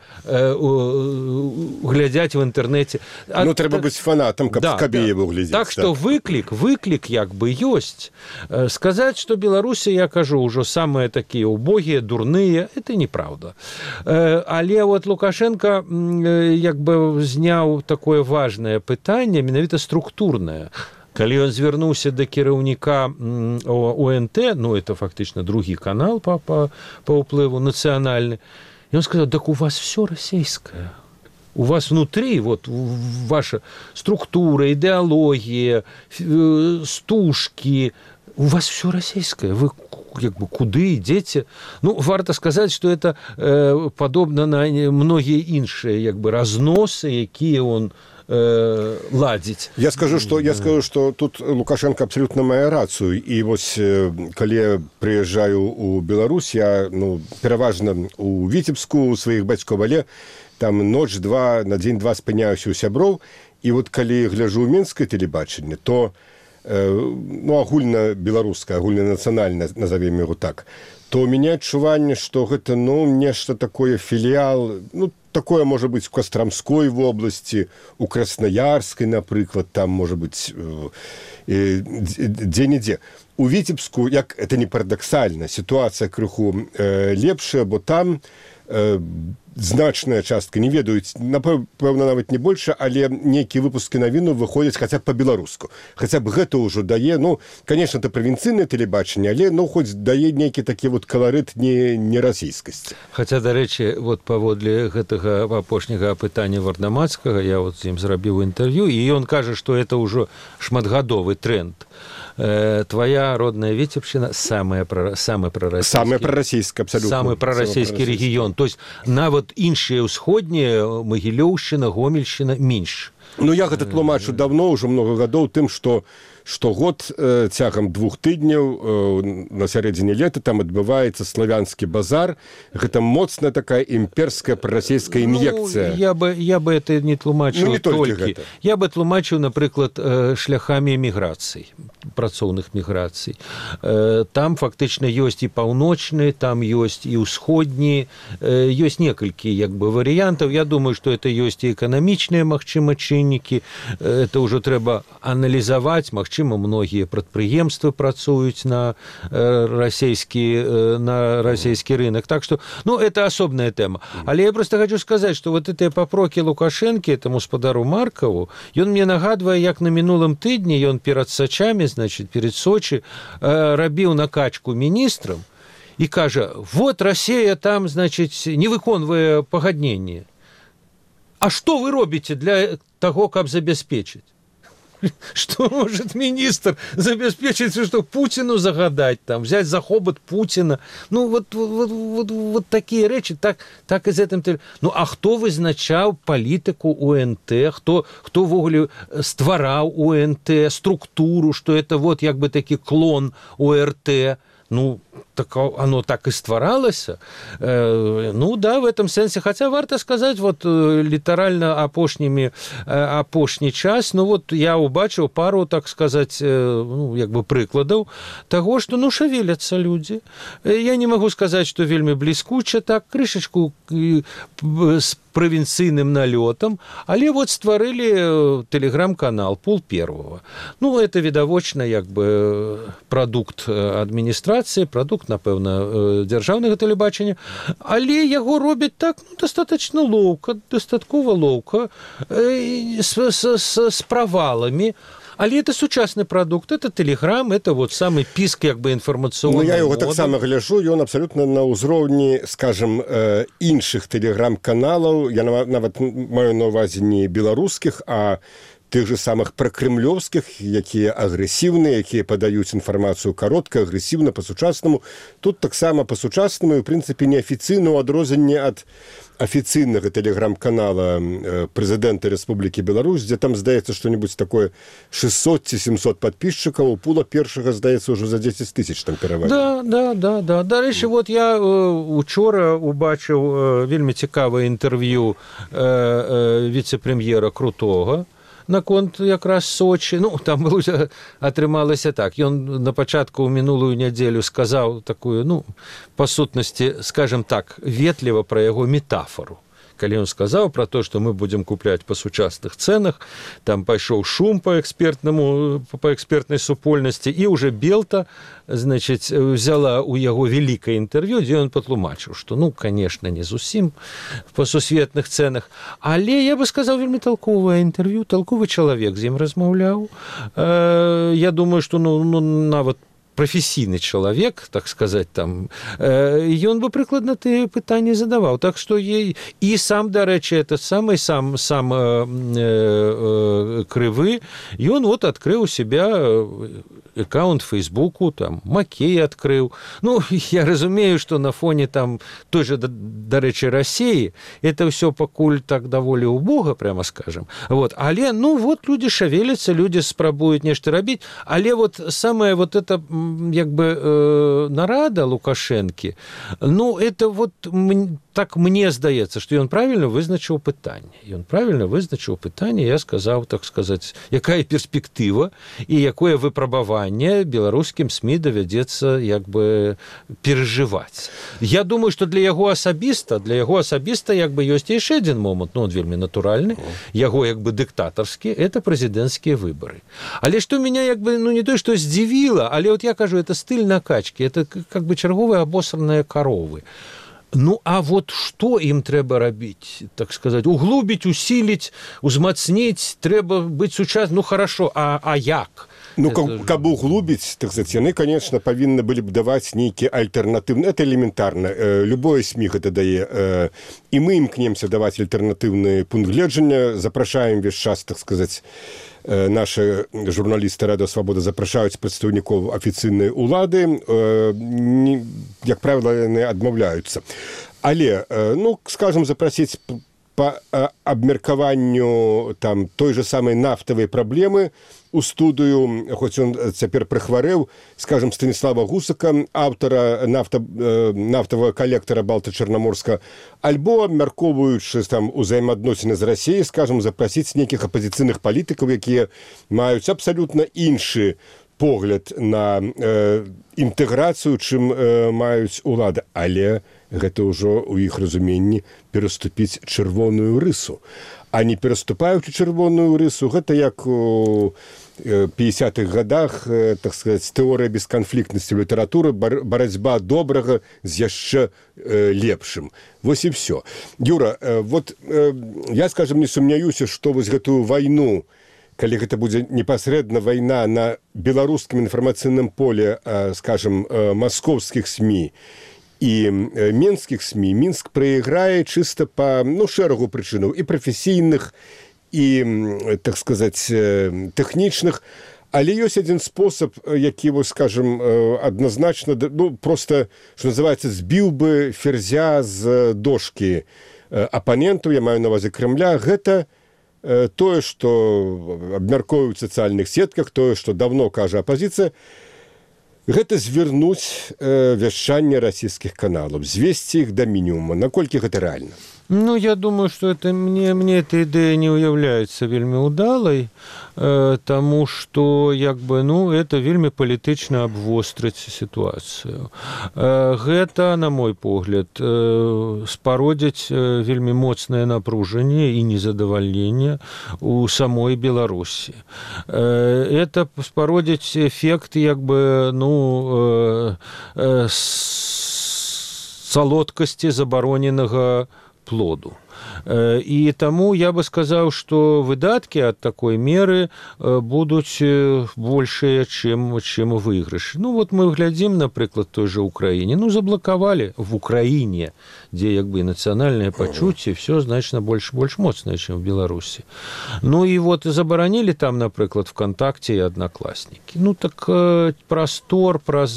глядят в интернете. Ну, треба быть фанатом, как да, Скабееву глядеть. Так что выклик як бы есть. Сказать, что Беларусь, я кажу, уже самые такие убогие, дурные, это неправда. Але вот Лукашенко як бы знял такое важное пытание, менавіта структурное. Калі ён звярнуўся да кіраўніка ОНТ, ну, это фактычна другі канал по ўплыву нацыянальны, і он сказал, так у вас все расійскае. У вас внутри вот ваша структура, идеология, стужки, у вас все расійскае. Вы как бы куды ідзеце? Ну, варта сказаць, што это падобна на многія іншыя як бы разносы, якія он ладзіць. Я скажу, что тут Лукашенко абсолютно мае рацыю. І вось, калі я прыязджаю у Беларусь, я, пераважна у Віцебску, у сваіх бацькоў, але там ноч-два, на дзень-два спыняюся ў сяброў. І вот калі гляжу ў менскае тэлебачанне, то агульна беларускае, агульна нацыянальнае, назовем яго так, то у мяне адчуванне, што гэта, нешта такое філіал, такое, может быть, в Костромской области, у Красноярской, например, там, может быть, где-нигде. У Витебску, як это не парадоксально, ситуация крыху лепшая, бо там значная частка, не ведаюць, напэўна, нават не больше, але нейкія выпускі навіну выходзяць хаця б па-беларуску. Хаця б гэта ўжо дае, конечно, это правінцыйнае тэлебачанне, але, хоць дае нейкі такі вот каларыт не расійскасці. Хаця, дарэчы, вот паводле гэтага апошняга апытання Вардамацкага, я вот з ім зрабіў інтэрв'ю, і ён кажа, што это ўжо шматгадовы тренд. Твоя родная Витебщина самая пророссийская. Самая пророссийская, абсолютно. Самый пророссийский регион. То есть, нават іншыя ўсходнія, Магілёўшчына, Гомельшчына менш. Я гэта тлумачу давно, уже много гадоў, тым, што штогод цягам 2 тыдняў на сярэдзіне лета там адбываецца славянскі базар. Гэта моцная такая імперская прарасійская ін'екцыя. Я бы это не тлумачыў толькі. Я бы тлумачыў, напрыклад, шляхамі міграцый, працоўных міграцый. Там фактычна ёсць і паўночны, там ёсць і ўсходні, ёсць некалькі як бы варыянтаў. Я думаю, што это ёсць і эканамічныя, магчыма, чыннікі. Это ўжо трэба аналізаваць, магчыма, многія прадпрыемствы працуюць на расійскі рынок. Так что, это асобная тэма. Але я просто хочу сказаць, што вот гэтыя папрокі Лукашэнкі, этому спадару Маркаву, ён мне нагадвае, як на мінулым тыдні ён перад Сачамі, значит, перед Сочи рабіў накачку міністрам і кажа, вот Россия там, значит, не выконвае пагадненне. А что вы робіце для того, каб забяспечыць? Что может министр забеспечить, что Путину загадать, там, взять за хобот Путина? Вот такие речи, так из этого. А кто вызначал политику ОНТ? Кто ввогуле ствараў ОНТ, структуру, что это вот як бы таки клон ОРТ? Так оно так и стваралася. Да, в этом сенсе. Хотя варто сказать, вот літаральна апошні час, я убачыў пару, так сказать, як бы прыкладаў того, что, шавеляцца людзі. Я не могу сказать, что вельмі бліскуча, так, крышечку с провинцийным налетом, але вот стварылі телеграм-канал «Пол Первого». Это відавочна, як бы, продукт адміністрацыі, продукт, напэўна, дзяржаўнага тэлебачання, але яго робяць так, дастаткова лоўка, с провалами. Але это сучасны продукт, это Телеграм, это вот самый піск як бы інфармацыйны. Я его таксама гляжу, ён абсолютно на ўзроўні, скажем, іншых Телеграм-каналаў. Я нават маю на ўвазе не беларускіх, а тых же самых пракрэмлёвскіх, якія агрэсіўныя, якія падаюць інфармацыю каротка, агрэсіўна, па-сучаснаму. Тут таксама па-сучаснаму, і, ў прынцыпе, неафіцыйна ў адрозненне ад афіцыйнага тэлеграм-канала прэзідэнта Рэспублікі Беларусь, дзе там, здаецца, што-небудзь такое 600 ці 700 падпісчыкаў, пула першага, здаецца, ўжо за 10 тысяч там пераважна. Да. Дарэчы, вот я учора убачыў вельмі цікавае інтэрв'ю віцэ-прэм'ера Крутога наконт якраз Сочи. Ну, там атрымалася так. Ён на пачатку ў мінулую нядзелю сказаў такую, ну, па сутнасці, скажем так, ветліва пра яго метафору. Калі ён сказаў пра то, што мы будзем купляць па сучасных цэнах, там пайшоў шум па экспертнай супольнасці, і ўжо Белта, значыць, взяла ў яго вялікае інтэрв'ю, дзе ён патлумачыў, што, ну, конечно, не зусім па сусветных цэнах, але, я бы сказаў, вельмі талковае інтэрв'ю, талковы чалавек з ім размаўляў. Я думаю, што, ну, нават прафесійны чалавек, так сказаць, там, ён бы прыкладна тыя пытанні задаваў. Так што і сам, дарэчы, это сам крывы, ён вот адкрыў у себя аккаунт Фейсбуку, там, Макей адкрыў. Ну, я разумею, што на фоне там той же, дарэчы, Расіі, это ўсё пакуль так даволі убога, прямо скажем. Вот. Але, ну, вот люди шавеляцца, люди спрабуюць нешта рабіць, але вот самое вот это як бы нарада Лукашэнкі, ну, это вот так мне здаецца, што ён правільна вызначыў пытанне. Ён правільна вызначыў пытанне, я сказаў, так сказаць, якая перспектыва і якое выпрабаванне беларускім СМІ давядзецца як бы перажываць. Я думаю, што для яго асабіста як бы ёсць яшчэ адзін момант, ну, он вельмі натуральны, яго як бы дыктатарскі, это прэзідэнцкія выбары. Але што меня як бы, ну, не то, што здзівіла, але вот я кажу, это стыль накачки, это как бы чарговыя абосраныя каровы. Ну, а вот што ім трэба рабіць, так сказаць, углубіць, усіліць, узмацніць, трэба быць сучасным, ну, хорошо, а як? Ну, каб углубіць, так сказаць, яны, конечно, павінны былі б даваць нейкі альтэрнатыўны, это элементарна, любое СМІ гэта дае, і мы імкнемся даваць альтэрнатыўны пункт гледжання, запрашаем весь час, так сказаць, наши журналісты Радыё Свабода запрашаюць прадстаўнікоў афіцыйнай улады, як правіла, яны адмаўляюцца. Але, ну, скажем, запрасіць па абмеркаванню там той же самай нафтавай праблемы у студыю, хоць он цяпер прыхварэў, скажем, Станіслава Гусака, аўтара нафтавага калектара Балта-Чарнаморска, альбо, абмяркоўваючы там узаемаадносіны з Расіяй, скажем, запрасіць нейкіх апазіцыйных палітыкаў, якія маюць абсалютна іншы погляд на інтэграцыю, чым маюць улады. Але гэта ўжо ў іх разуменні пераступіць чырвоную рысу. А не пераступаючы чырвоную рысу, гэта як у 50-х годах, так сказать, тэорыя бесканфліктнасці літаратуры, барацьба добрага з яшчэ лепшым. Вось і всё. Юра, вот я, скажем, не сумняюся, што вось гэтую вайну, калі гэта будзе непасрэдна вайна на беларускім інфармацыйным поле, скажем, маскоўскіх СМІ і менскіх СМІ, Мінск прайграе чыста па, ну, шэрагу прычынаў, і прафесійных, і, так сказаць, тэхнічных. Але ёсць адзін спосаб, які, вось, скажем, адназначна, ну, просто, што называецца, збіў бы ферзя з дошкі апаненту, я маю на ўвазе Крэмля, гэта тое, што абмяркоўваюць у сацыяльных сетках, тое, што давно кажа апазіцыя, гэта звернуць вяшчанне расійскіх каналаў, звесці іх да мінімума. Наколькі гэта рэальна? Ну, я думаю, что это мне эта идея не уяўляецца вельмі удалай, тому что, як бы, ну, это вельмі палітычна абвострыць сітуацыю. Гэта, на мой погляд, спародзіць вельмі моцнае напружанне і незадавальненне у самой Беларусі. Это спародзіць эфект, як бы, ну, салодкасці забароненага плоду. І таму я бы сказаў, што выдаткі ад такой меры будуць большыя, чым выйгрыш. Ну вот мы глядзім, напрыклад, той же Украіне. Ну заблакавалі в Украіне, дзе як бы нацыянальнае пачуцце, все значна больш моцнае, чым в Беларусі. Ну і вот забаранілі там, напрыклад, ВКонтакте і Одноклассники. Ну так праз Tor, праз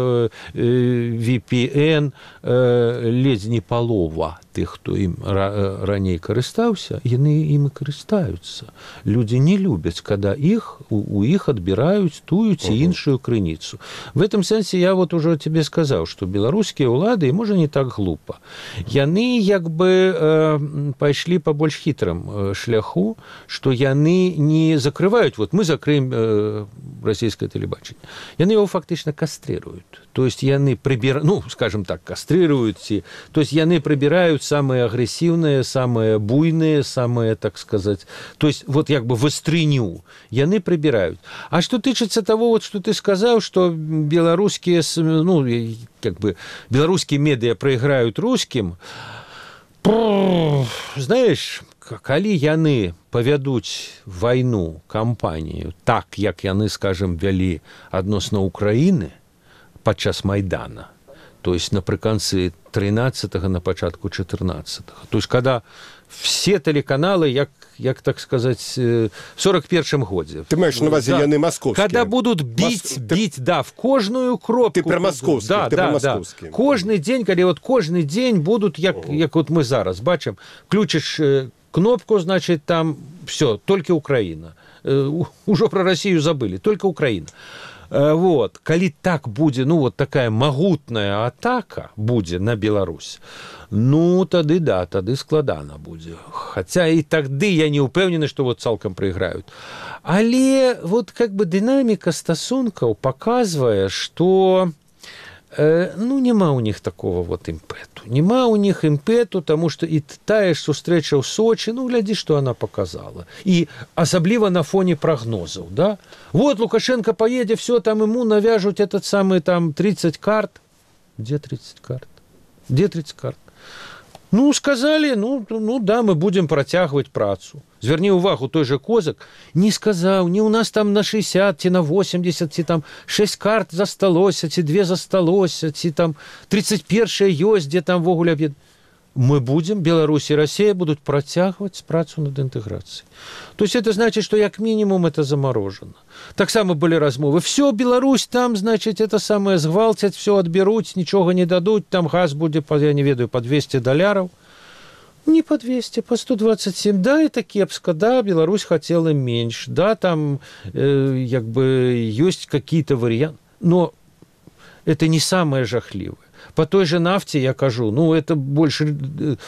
VPN ледзь не палова тых, хто ім раней карыстаўся, яны ім і карыстаюцца. Людзі не любяць, когда у іх адбіраюць тую ці іншую крыніцу. В этом сэнсе я вот уже тебе сказаў, што беларускія ўлады, і можа не так глупа, яны як бы пайшлі па больш хітрым шляху, што яны не закрываюць, вот мы закрыем расійскае тэлебачанне. Яны его фактычна кастрыруюць. То есть яны прибирают, ну, скажем так, кастрируют, то есть яны прибирают самые агрессивные, самые буйные, самые, так сказать, то есть вот как бы выстрыню яны прибирают. А что тычется того, вот, что ты сказал, что белорусские, ну, как бы белорусские медиа проиграют русским, знаешь, калі яны павядуць вайну, кампанію так, як яны, скажем, вялі адносна Украіны падчас Майдана, то есть напрыканцы 13-го, на пачатку 14-го. То есть когда все телеканалы, як так сказать, в 41-м годзе. Ты маешь на увазе, яны московские. Когда будут бить, да, в кожную кропку. Ты про московские. Да. Кожны дзень, калі вот кожны дзень будут, як вот мы зараз бачым, включишь кнопку, значит, там все, только Украина. Уже про Россию забыли, только Украина. Вот, калі так будзе, ну, вот такая магутная атака будзе на Беларусь, ну, тады, да, тады складана будзе. Хаця і тады я не ўпэўнены, што вот цалкам прайграюць. Але вот как бы дынаміка стасункаў паказвае, што ну, няма ў них такого вот імпэту. Няма ў них імпэту, тому что і тая ж сустрэча ў Сочи, ну, глядзі, што она показала. І асабліва на фоне прогнозаў, да? Вот Лукашенко поедет, все, там ему навяжут этот самый там 30 карт. Где 30 карт? Где 30 карт? Ну, сказали, ну да, мы будем працягваць працу. Зверні ўвагу, той же Козак не сказаў, не у нас там на 60, ці на 80, ці там 6 карт засталося, ці 2 засталося, ці там 31 ёсць, дзе там вогуле аб'ед. Мы будем, Беларусь и Россия будут працягваць працу над интеграцией. То есть это значит, что как минимум это заморожено. Так само были размовы. Все, Беларусь там, значит, это самое сгвалтят, все отберут, ничего не дадут, там газ будет, я не ведаю, по $200. Не по 200, по 127. Да, это кепска, да, Беларусь хотела меньше, да, там как бы есть какие-то варианты, но это не самое жахливое. По той же нафте я кажу, ну, это больше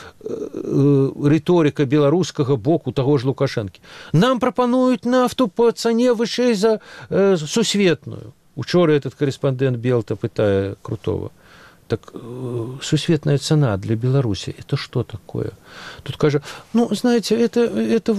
риторика беларускага боку того ж Лукашэнкі. Нам прапануюць нафту по цане вышэй за сусветную. Учора этот корреспондент Белта пытая Крутого. Так сусветная цена для Беларуси, это что такое? Тут кажа, ну, знаете, это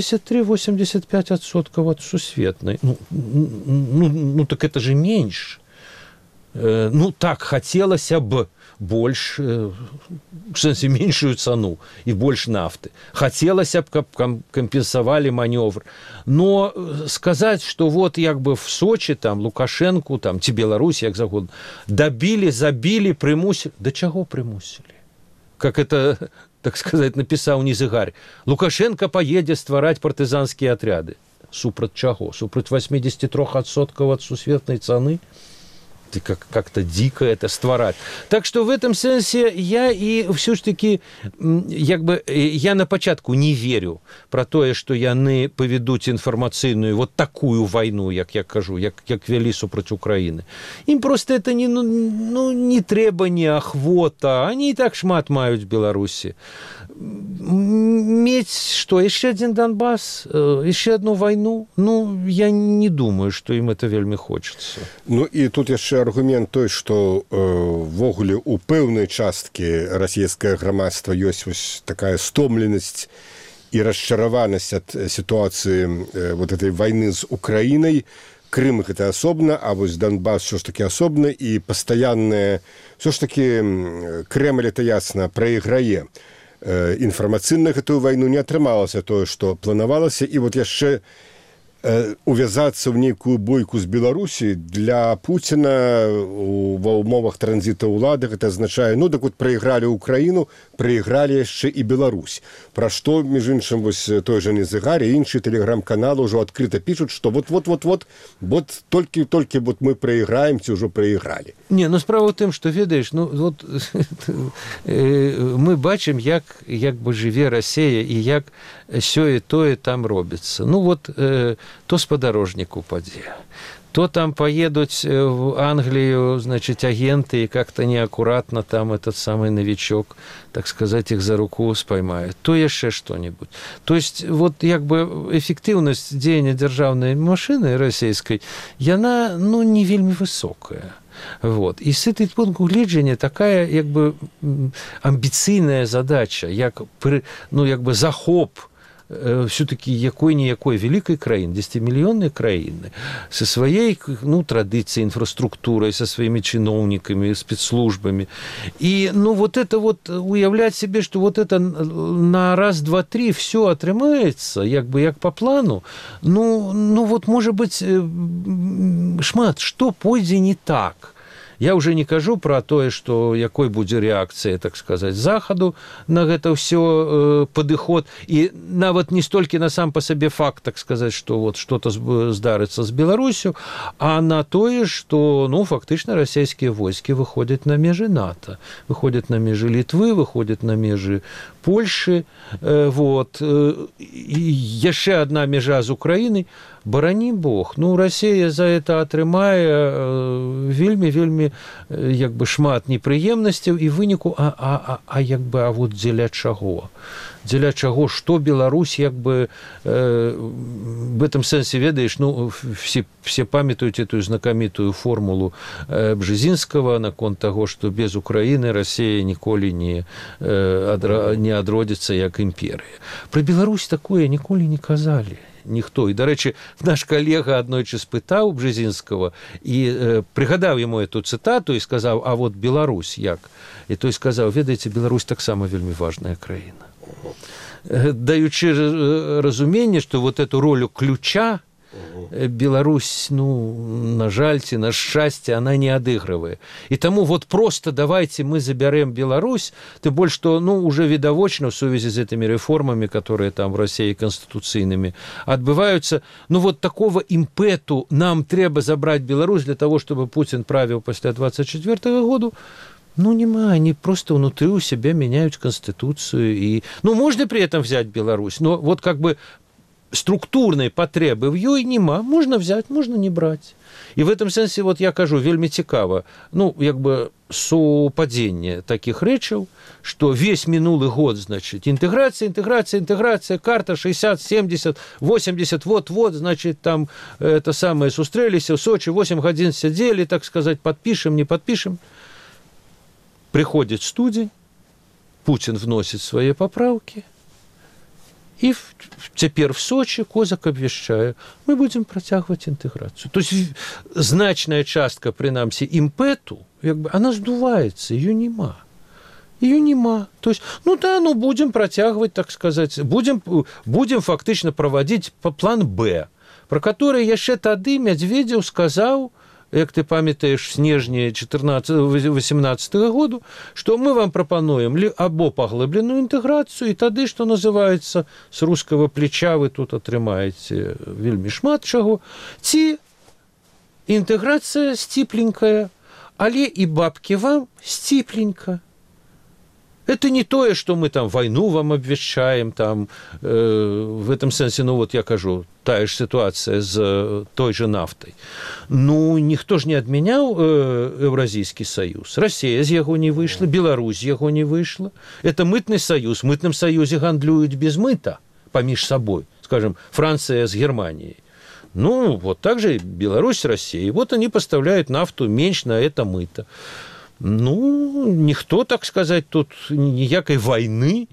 83-85% от сусветной. Ну, так это же меньше. Ну, так, хотелось бы больше, в смысле, меньшую цену и больше нафты. Хотелось бы, чтобы компенсовали маневр. Но сказать, что вот как бы в Сочи, там, Лукашенко, там, ці Беларусь, як загодно, добили, забили, примусили. Да чего примусили? Как это, так сказать, написал Низыгарь. Лукашенко поедет стварать партизанские отряды. Супроть чего? Супроть 83% от сусветной цены? Как-то дико это стварать. Так что в этом сенсе я и все ж таки як бы я на пачатку не верю про тое, что яны поведут информационную вот такую войну, як я кажу, як вели супраць Украины. Им просто это не трэба, не ахвота. Они и так шмат маюць в Беларуси. Иметь что, еще один Донбасс, еще одну войну? Ну, я не думаю, что им это вельмі хочется. Ну, и тут еще аргумент той, что ввогуле у пэўнай часткі расійскае грамадства ёсць вось такая стомленасць и расчараванасць от ситуации вот этой войны с Украиной. Крым это особенно, а вот Донбасс все ж таки особенно, и постоянное, все ж таки Кремль это ясно проиграе. інфармацыйна гэтую вайну не атрымалася тое, што планавалася. І вот яшчэ увязацца ў нейкую бойку з Беларусі для Пуціна ва ўмовах транзіта ўлады гэта азначае, ну так вот прайгралі Украіну, прайгралі яшчэ і Беларусь. Пра што, між іншым, вось той жа Незыгар і іншыя тэлеграм-каналы ўжо адкрыта пішуць, што вот толькі вот мы прайграем ці ўжо прайгралі. Не, ну справа ў тым, што ведаеш, ну вот мы бачым, як бы жыве Расія і як сёе тое там робіцца. Ну вот то спадарожнік упадзе, то там поедуць в Англію, значит, агенты, и как-то неаккуратно там этот самый новичок, так сказать, их за руку споймает, то яшчэ что-нибудь. То есть вот як бы эффективность дзеяння дзяржаўнай машины расійскай, яна, ну, не вельмі высокая. Вот. И с этой пункту гледжання такая як бы амбіцыйная задача, як, ну, як бы захоп все-таки якой-никакой великой краины, 10-миллионной краины, со своей, ну, традицией, инфраструктурой, со своими чиновниками, спецслужбами. И, ну, вот это вот уявлять себе, что вот это на раз, два, три все атрымаецца, як бы, як по плану, ну вот, может быть, шмат, что пойдзе не так. Я уже не кажу про тое, што якой будзе рэакцыя, так сказаць, захаду на гэта ўсё падыход. І нават не столькі на сам па сабе факт, так сказаць, што вот што-то здарыцца з Беларусю, а на тое, што, ну, фактычна расійскія войскі выходзяць на межы НАТО, выходзяць на межы Літвы, выходзяць на межы Польшы. Вот. І яшчэ адна межа з Украінай. Барані Бог. Ну, Расія за это атрымае вельмі як бы шмат непрыемнасцяў і выніку, як бы, а вот дзеля чаго? Дзеля чаго, што Беларусь, як бы, в этом сэнсе, ведаеш, ну, все памятаюць эту знакамітую формулу Бжезінскага наконт таго, што без Украіны Расія ніколі не адродзіцца як імперыя. Пра Беларусь такое ніколі не казалі. Ніхто. І, дарэчы, наш калега аднойчы спытаў Бжезінскага і прыгадаў яму эту цытату і сказаў, а вот Беларусь як? І той сказаў, ведаеце, Беларусь таксама вельмі важная краіна. Даючы разуменне, што вот эту ролю ключа Беларусь, ну, на жаль, ці на шчасце, она не адыгрывае. І таму вот просто давайте мы заберем Беларусь, тым больш, што, ну, уже відавочна в сувязі з этими реформами, которые там в России конституційными отбываются, ну, вот такого импету нам трэба забрать Беларусь для того, чтобы Путин правил после 24 года, ну, нема, они просто внутри у себя меняют конституцию. И, ну, можно при этом взять Беларусь, но вот как бы структурной патрэбы в ёй нема, можна взять, можна не браць. І в этом сэнсе, вот я кажу, вельмі цікава, ну, як бы супадзенне таких рэчаў, што весь мінулы год, значит, интеграция, карта 60, 70, 80, вот, значит, там это самое, сустрэліся в Сочи, 8 гадзін сядзелі, так сказать, подпишем, не подпишем. Приходит студень, Путин вносит свои поправки, и теперь в Сочи Козак обвещает, мы будем протягивать интеграцию. То есть значная частка, принамсі, импету, она сдувается, ее нема. Ее нема. То есть, ну да, ну будем протягивать, так сказать, будем фактично проводить план Б, про который яшчэ тады Медведев сказал, як ты памятаеш, снежня 18 году, што мы вам прапануем або паглыбленую інтэграцыю, і тады, што называецца, з рускага плеча вы тут атрымаеце вельмі шмат чаго, ці інтэграцыя сціпленькая, але і бабкі вам сціпленька. Это не тое, что мы там войну вам обвещаем, там, в этом сенсе, ну вот я кажу, тая ж ситуация с той же нафтой. Ну, ніхто ж не адмяняў Еўразійскі саюз. Россия з яго не выйшла, Беларусь з яго не выйшла. Это мытный союз. В мытном союзе гандлююць без мыта паміж собой. Скажем, Франция с Германией. Ну, вот так же Беларусь с Россией. Вот они поставляют нафту меньше на это мыто. Ну, ніхто, так сказать, тут ніякай войны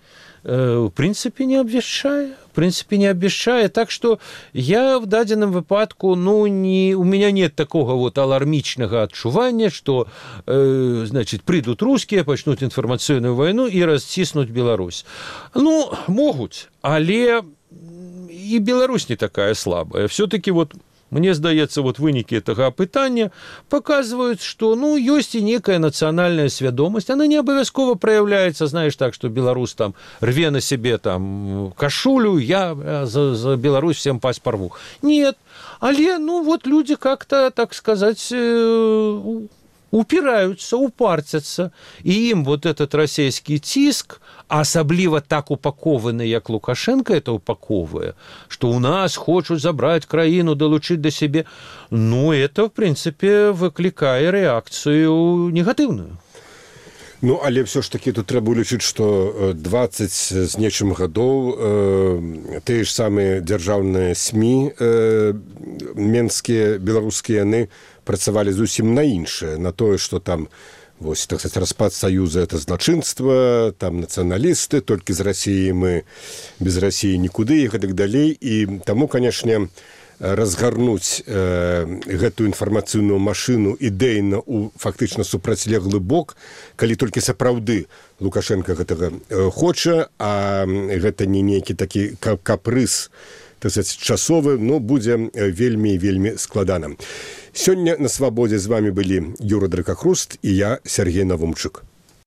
в прынцыпе не абвяшчае. Так што я в дадзеным выпадку, у меня нет такога вот алармічнага адчування, што значит, прыйдуць рускія, пачнуць інфармацыйную вайну і расціснуць Беларусь. Могуць, але і Беларусь не такая слабая. Все-таки вот мне здаецца, вот вынікі гэтага апытання паказваюць, што ёсць і некая нацыянальная свядомасць. Она не абавязкова праяўляецца, знаеш, так, што беларус там рве на сябе там кашулю, я за Беларусь всем пасть порву. Нет, але, вот люди как-то, так сказать, упираются, упарцятся, и им вот этот российский ціск, асабліва так упакованы, як Лукашенко это упаковывае, что у нас хочуць забрать краіну, долучить до себе, это, в принципе, выклікае реакцию негативную. Але все ж таки тут трэба улічыць, што 20 з нечым гадоў тыя ж самыя дзяржаўныя СМІ менскія, беларускія, яны працавалі зусім на іншае, на тое, што там вось, так сказать, распад Саюза – это злачынства, там нацыяналісты, толькі з Расіі мы, без Расіі нікуды, і гэтак далей. І таму, канешне, разгарнуць гэтую інфармацыйную машыну ідэйна у фактычна супрацьлеглы бок, калі толькі сапраўды Лукашенко гэтага хоча, а гэта не нейкі такі капрыз, так сказать, часовы, будзе вельмі складана. Сёння на Свабодзе з вами былі Юра Дракахруст і я, Сергей Навумчык.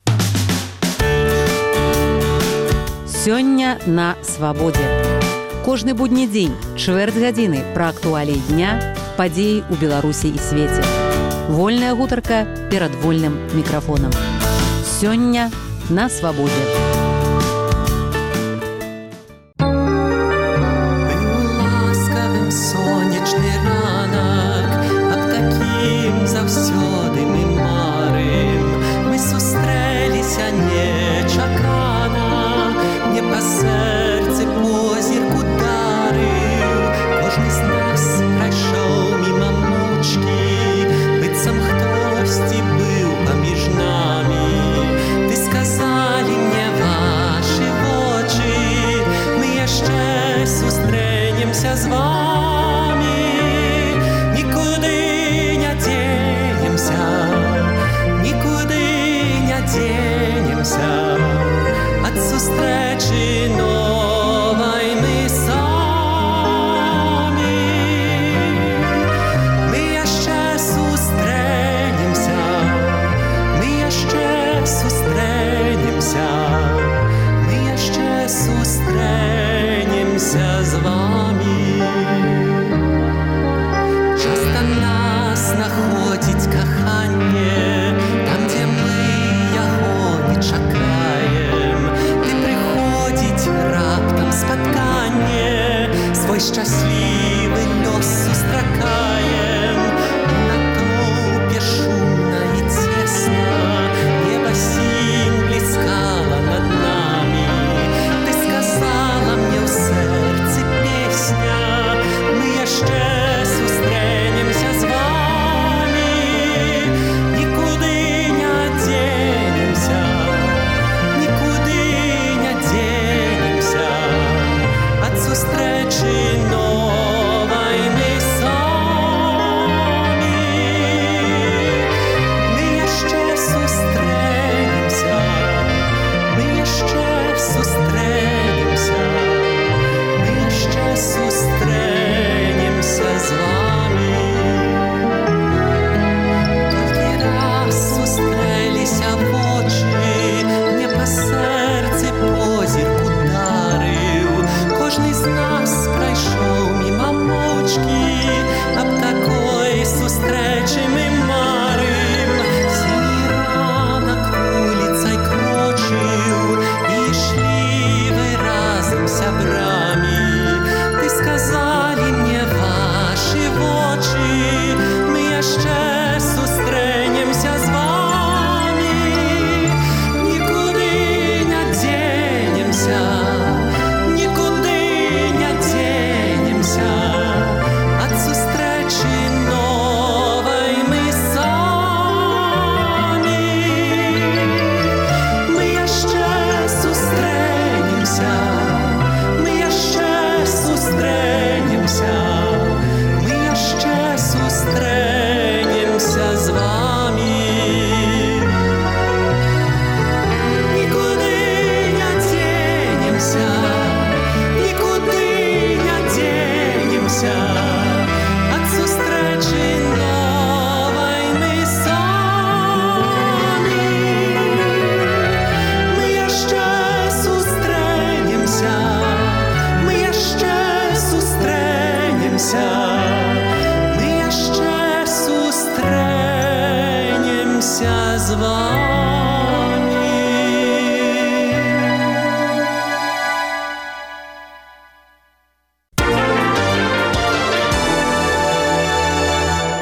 Сёння на Свабодзе. Кожны будні дзень, чвэрць гадзіны пра актуаліі дня, падзеі ў Беларусі і свеце. Вольная гутарка перад вольным мікрафонам. Сёння на Свабодзе. Заўсёды мы марым, мы сустрэліся нечакана, мне па сэрцы позірк ударыў, кожны з нас прайшоў міма мочкі, быццам хтосьці быў паміж намі. Ты сказалі мне вашы вочы, мы яшчэ сустрэнемся з вамі, нікуды нікуды не дзенемся ад сустрэчы новай мы самі. Мы яшчэ сустрэнемся, мы яшчэ сустрэнемся, мы яшчэ сустрэнемся з вамі. Часта нас находзіць каханне там, дзе мы яго не чакаем. Ты прыходзіць раптам спатканне, свой шчаслівы лёс сустракаем. На топе шумна і цесна, неба сінь бліскала над намі. Ты сказала мне ў сэрцы песня, мы яшчэ сустрэнемся з вамі, нікуды не дзенемся, нікуды не дзенемся ад сустрэчы новай мы самі. Мы яшчэ сустрэнемся, мы яшчэ сустрэнемся, мы яшчэ сустрэнемся з вамі. Толькі раз сустрэліся вочы, мне па сэрцы позірк ударыў, кожны з нас прайшоў міма мочкі, аб такой сустрэчы мы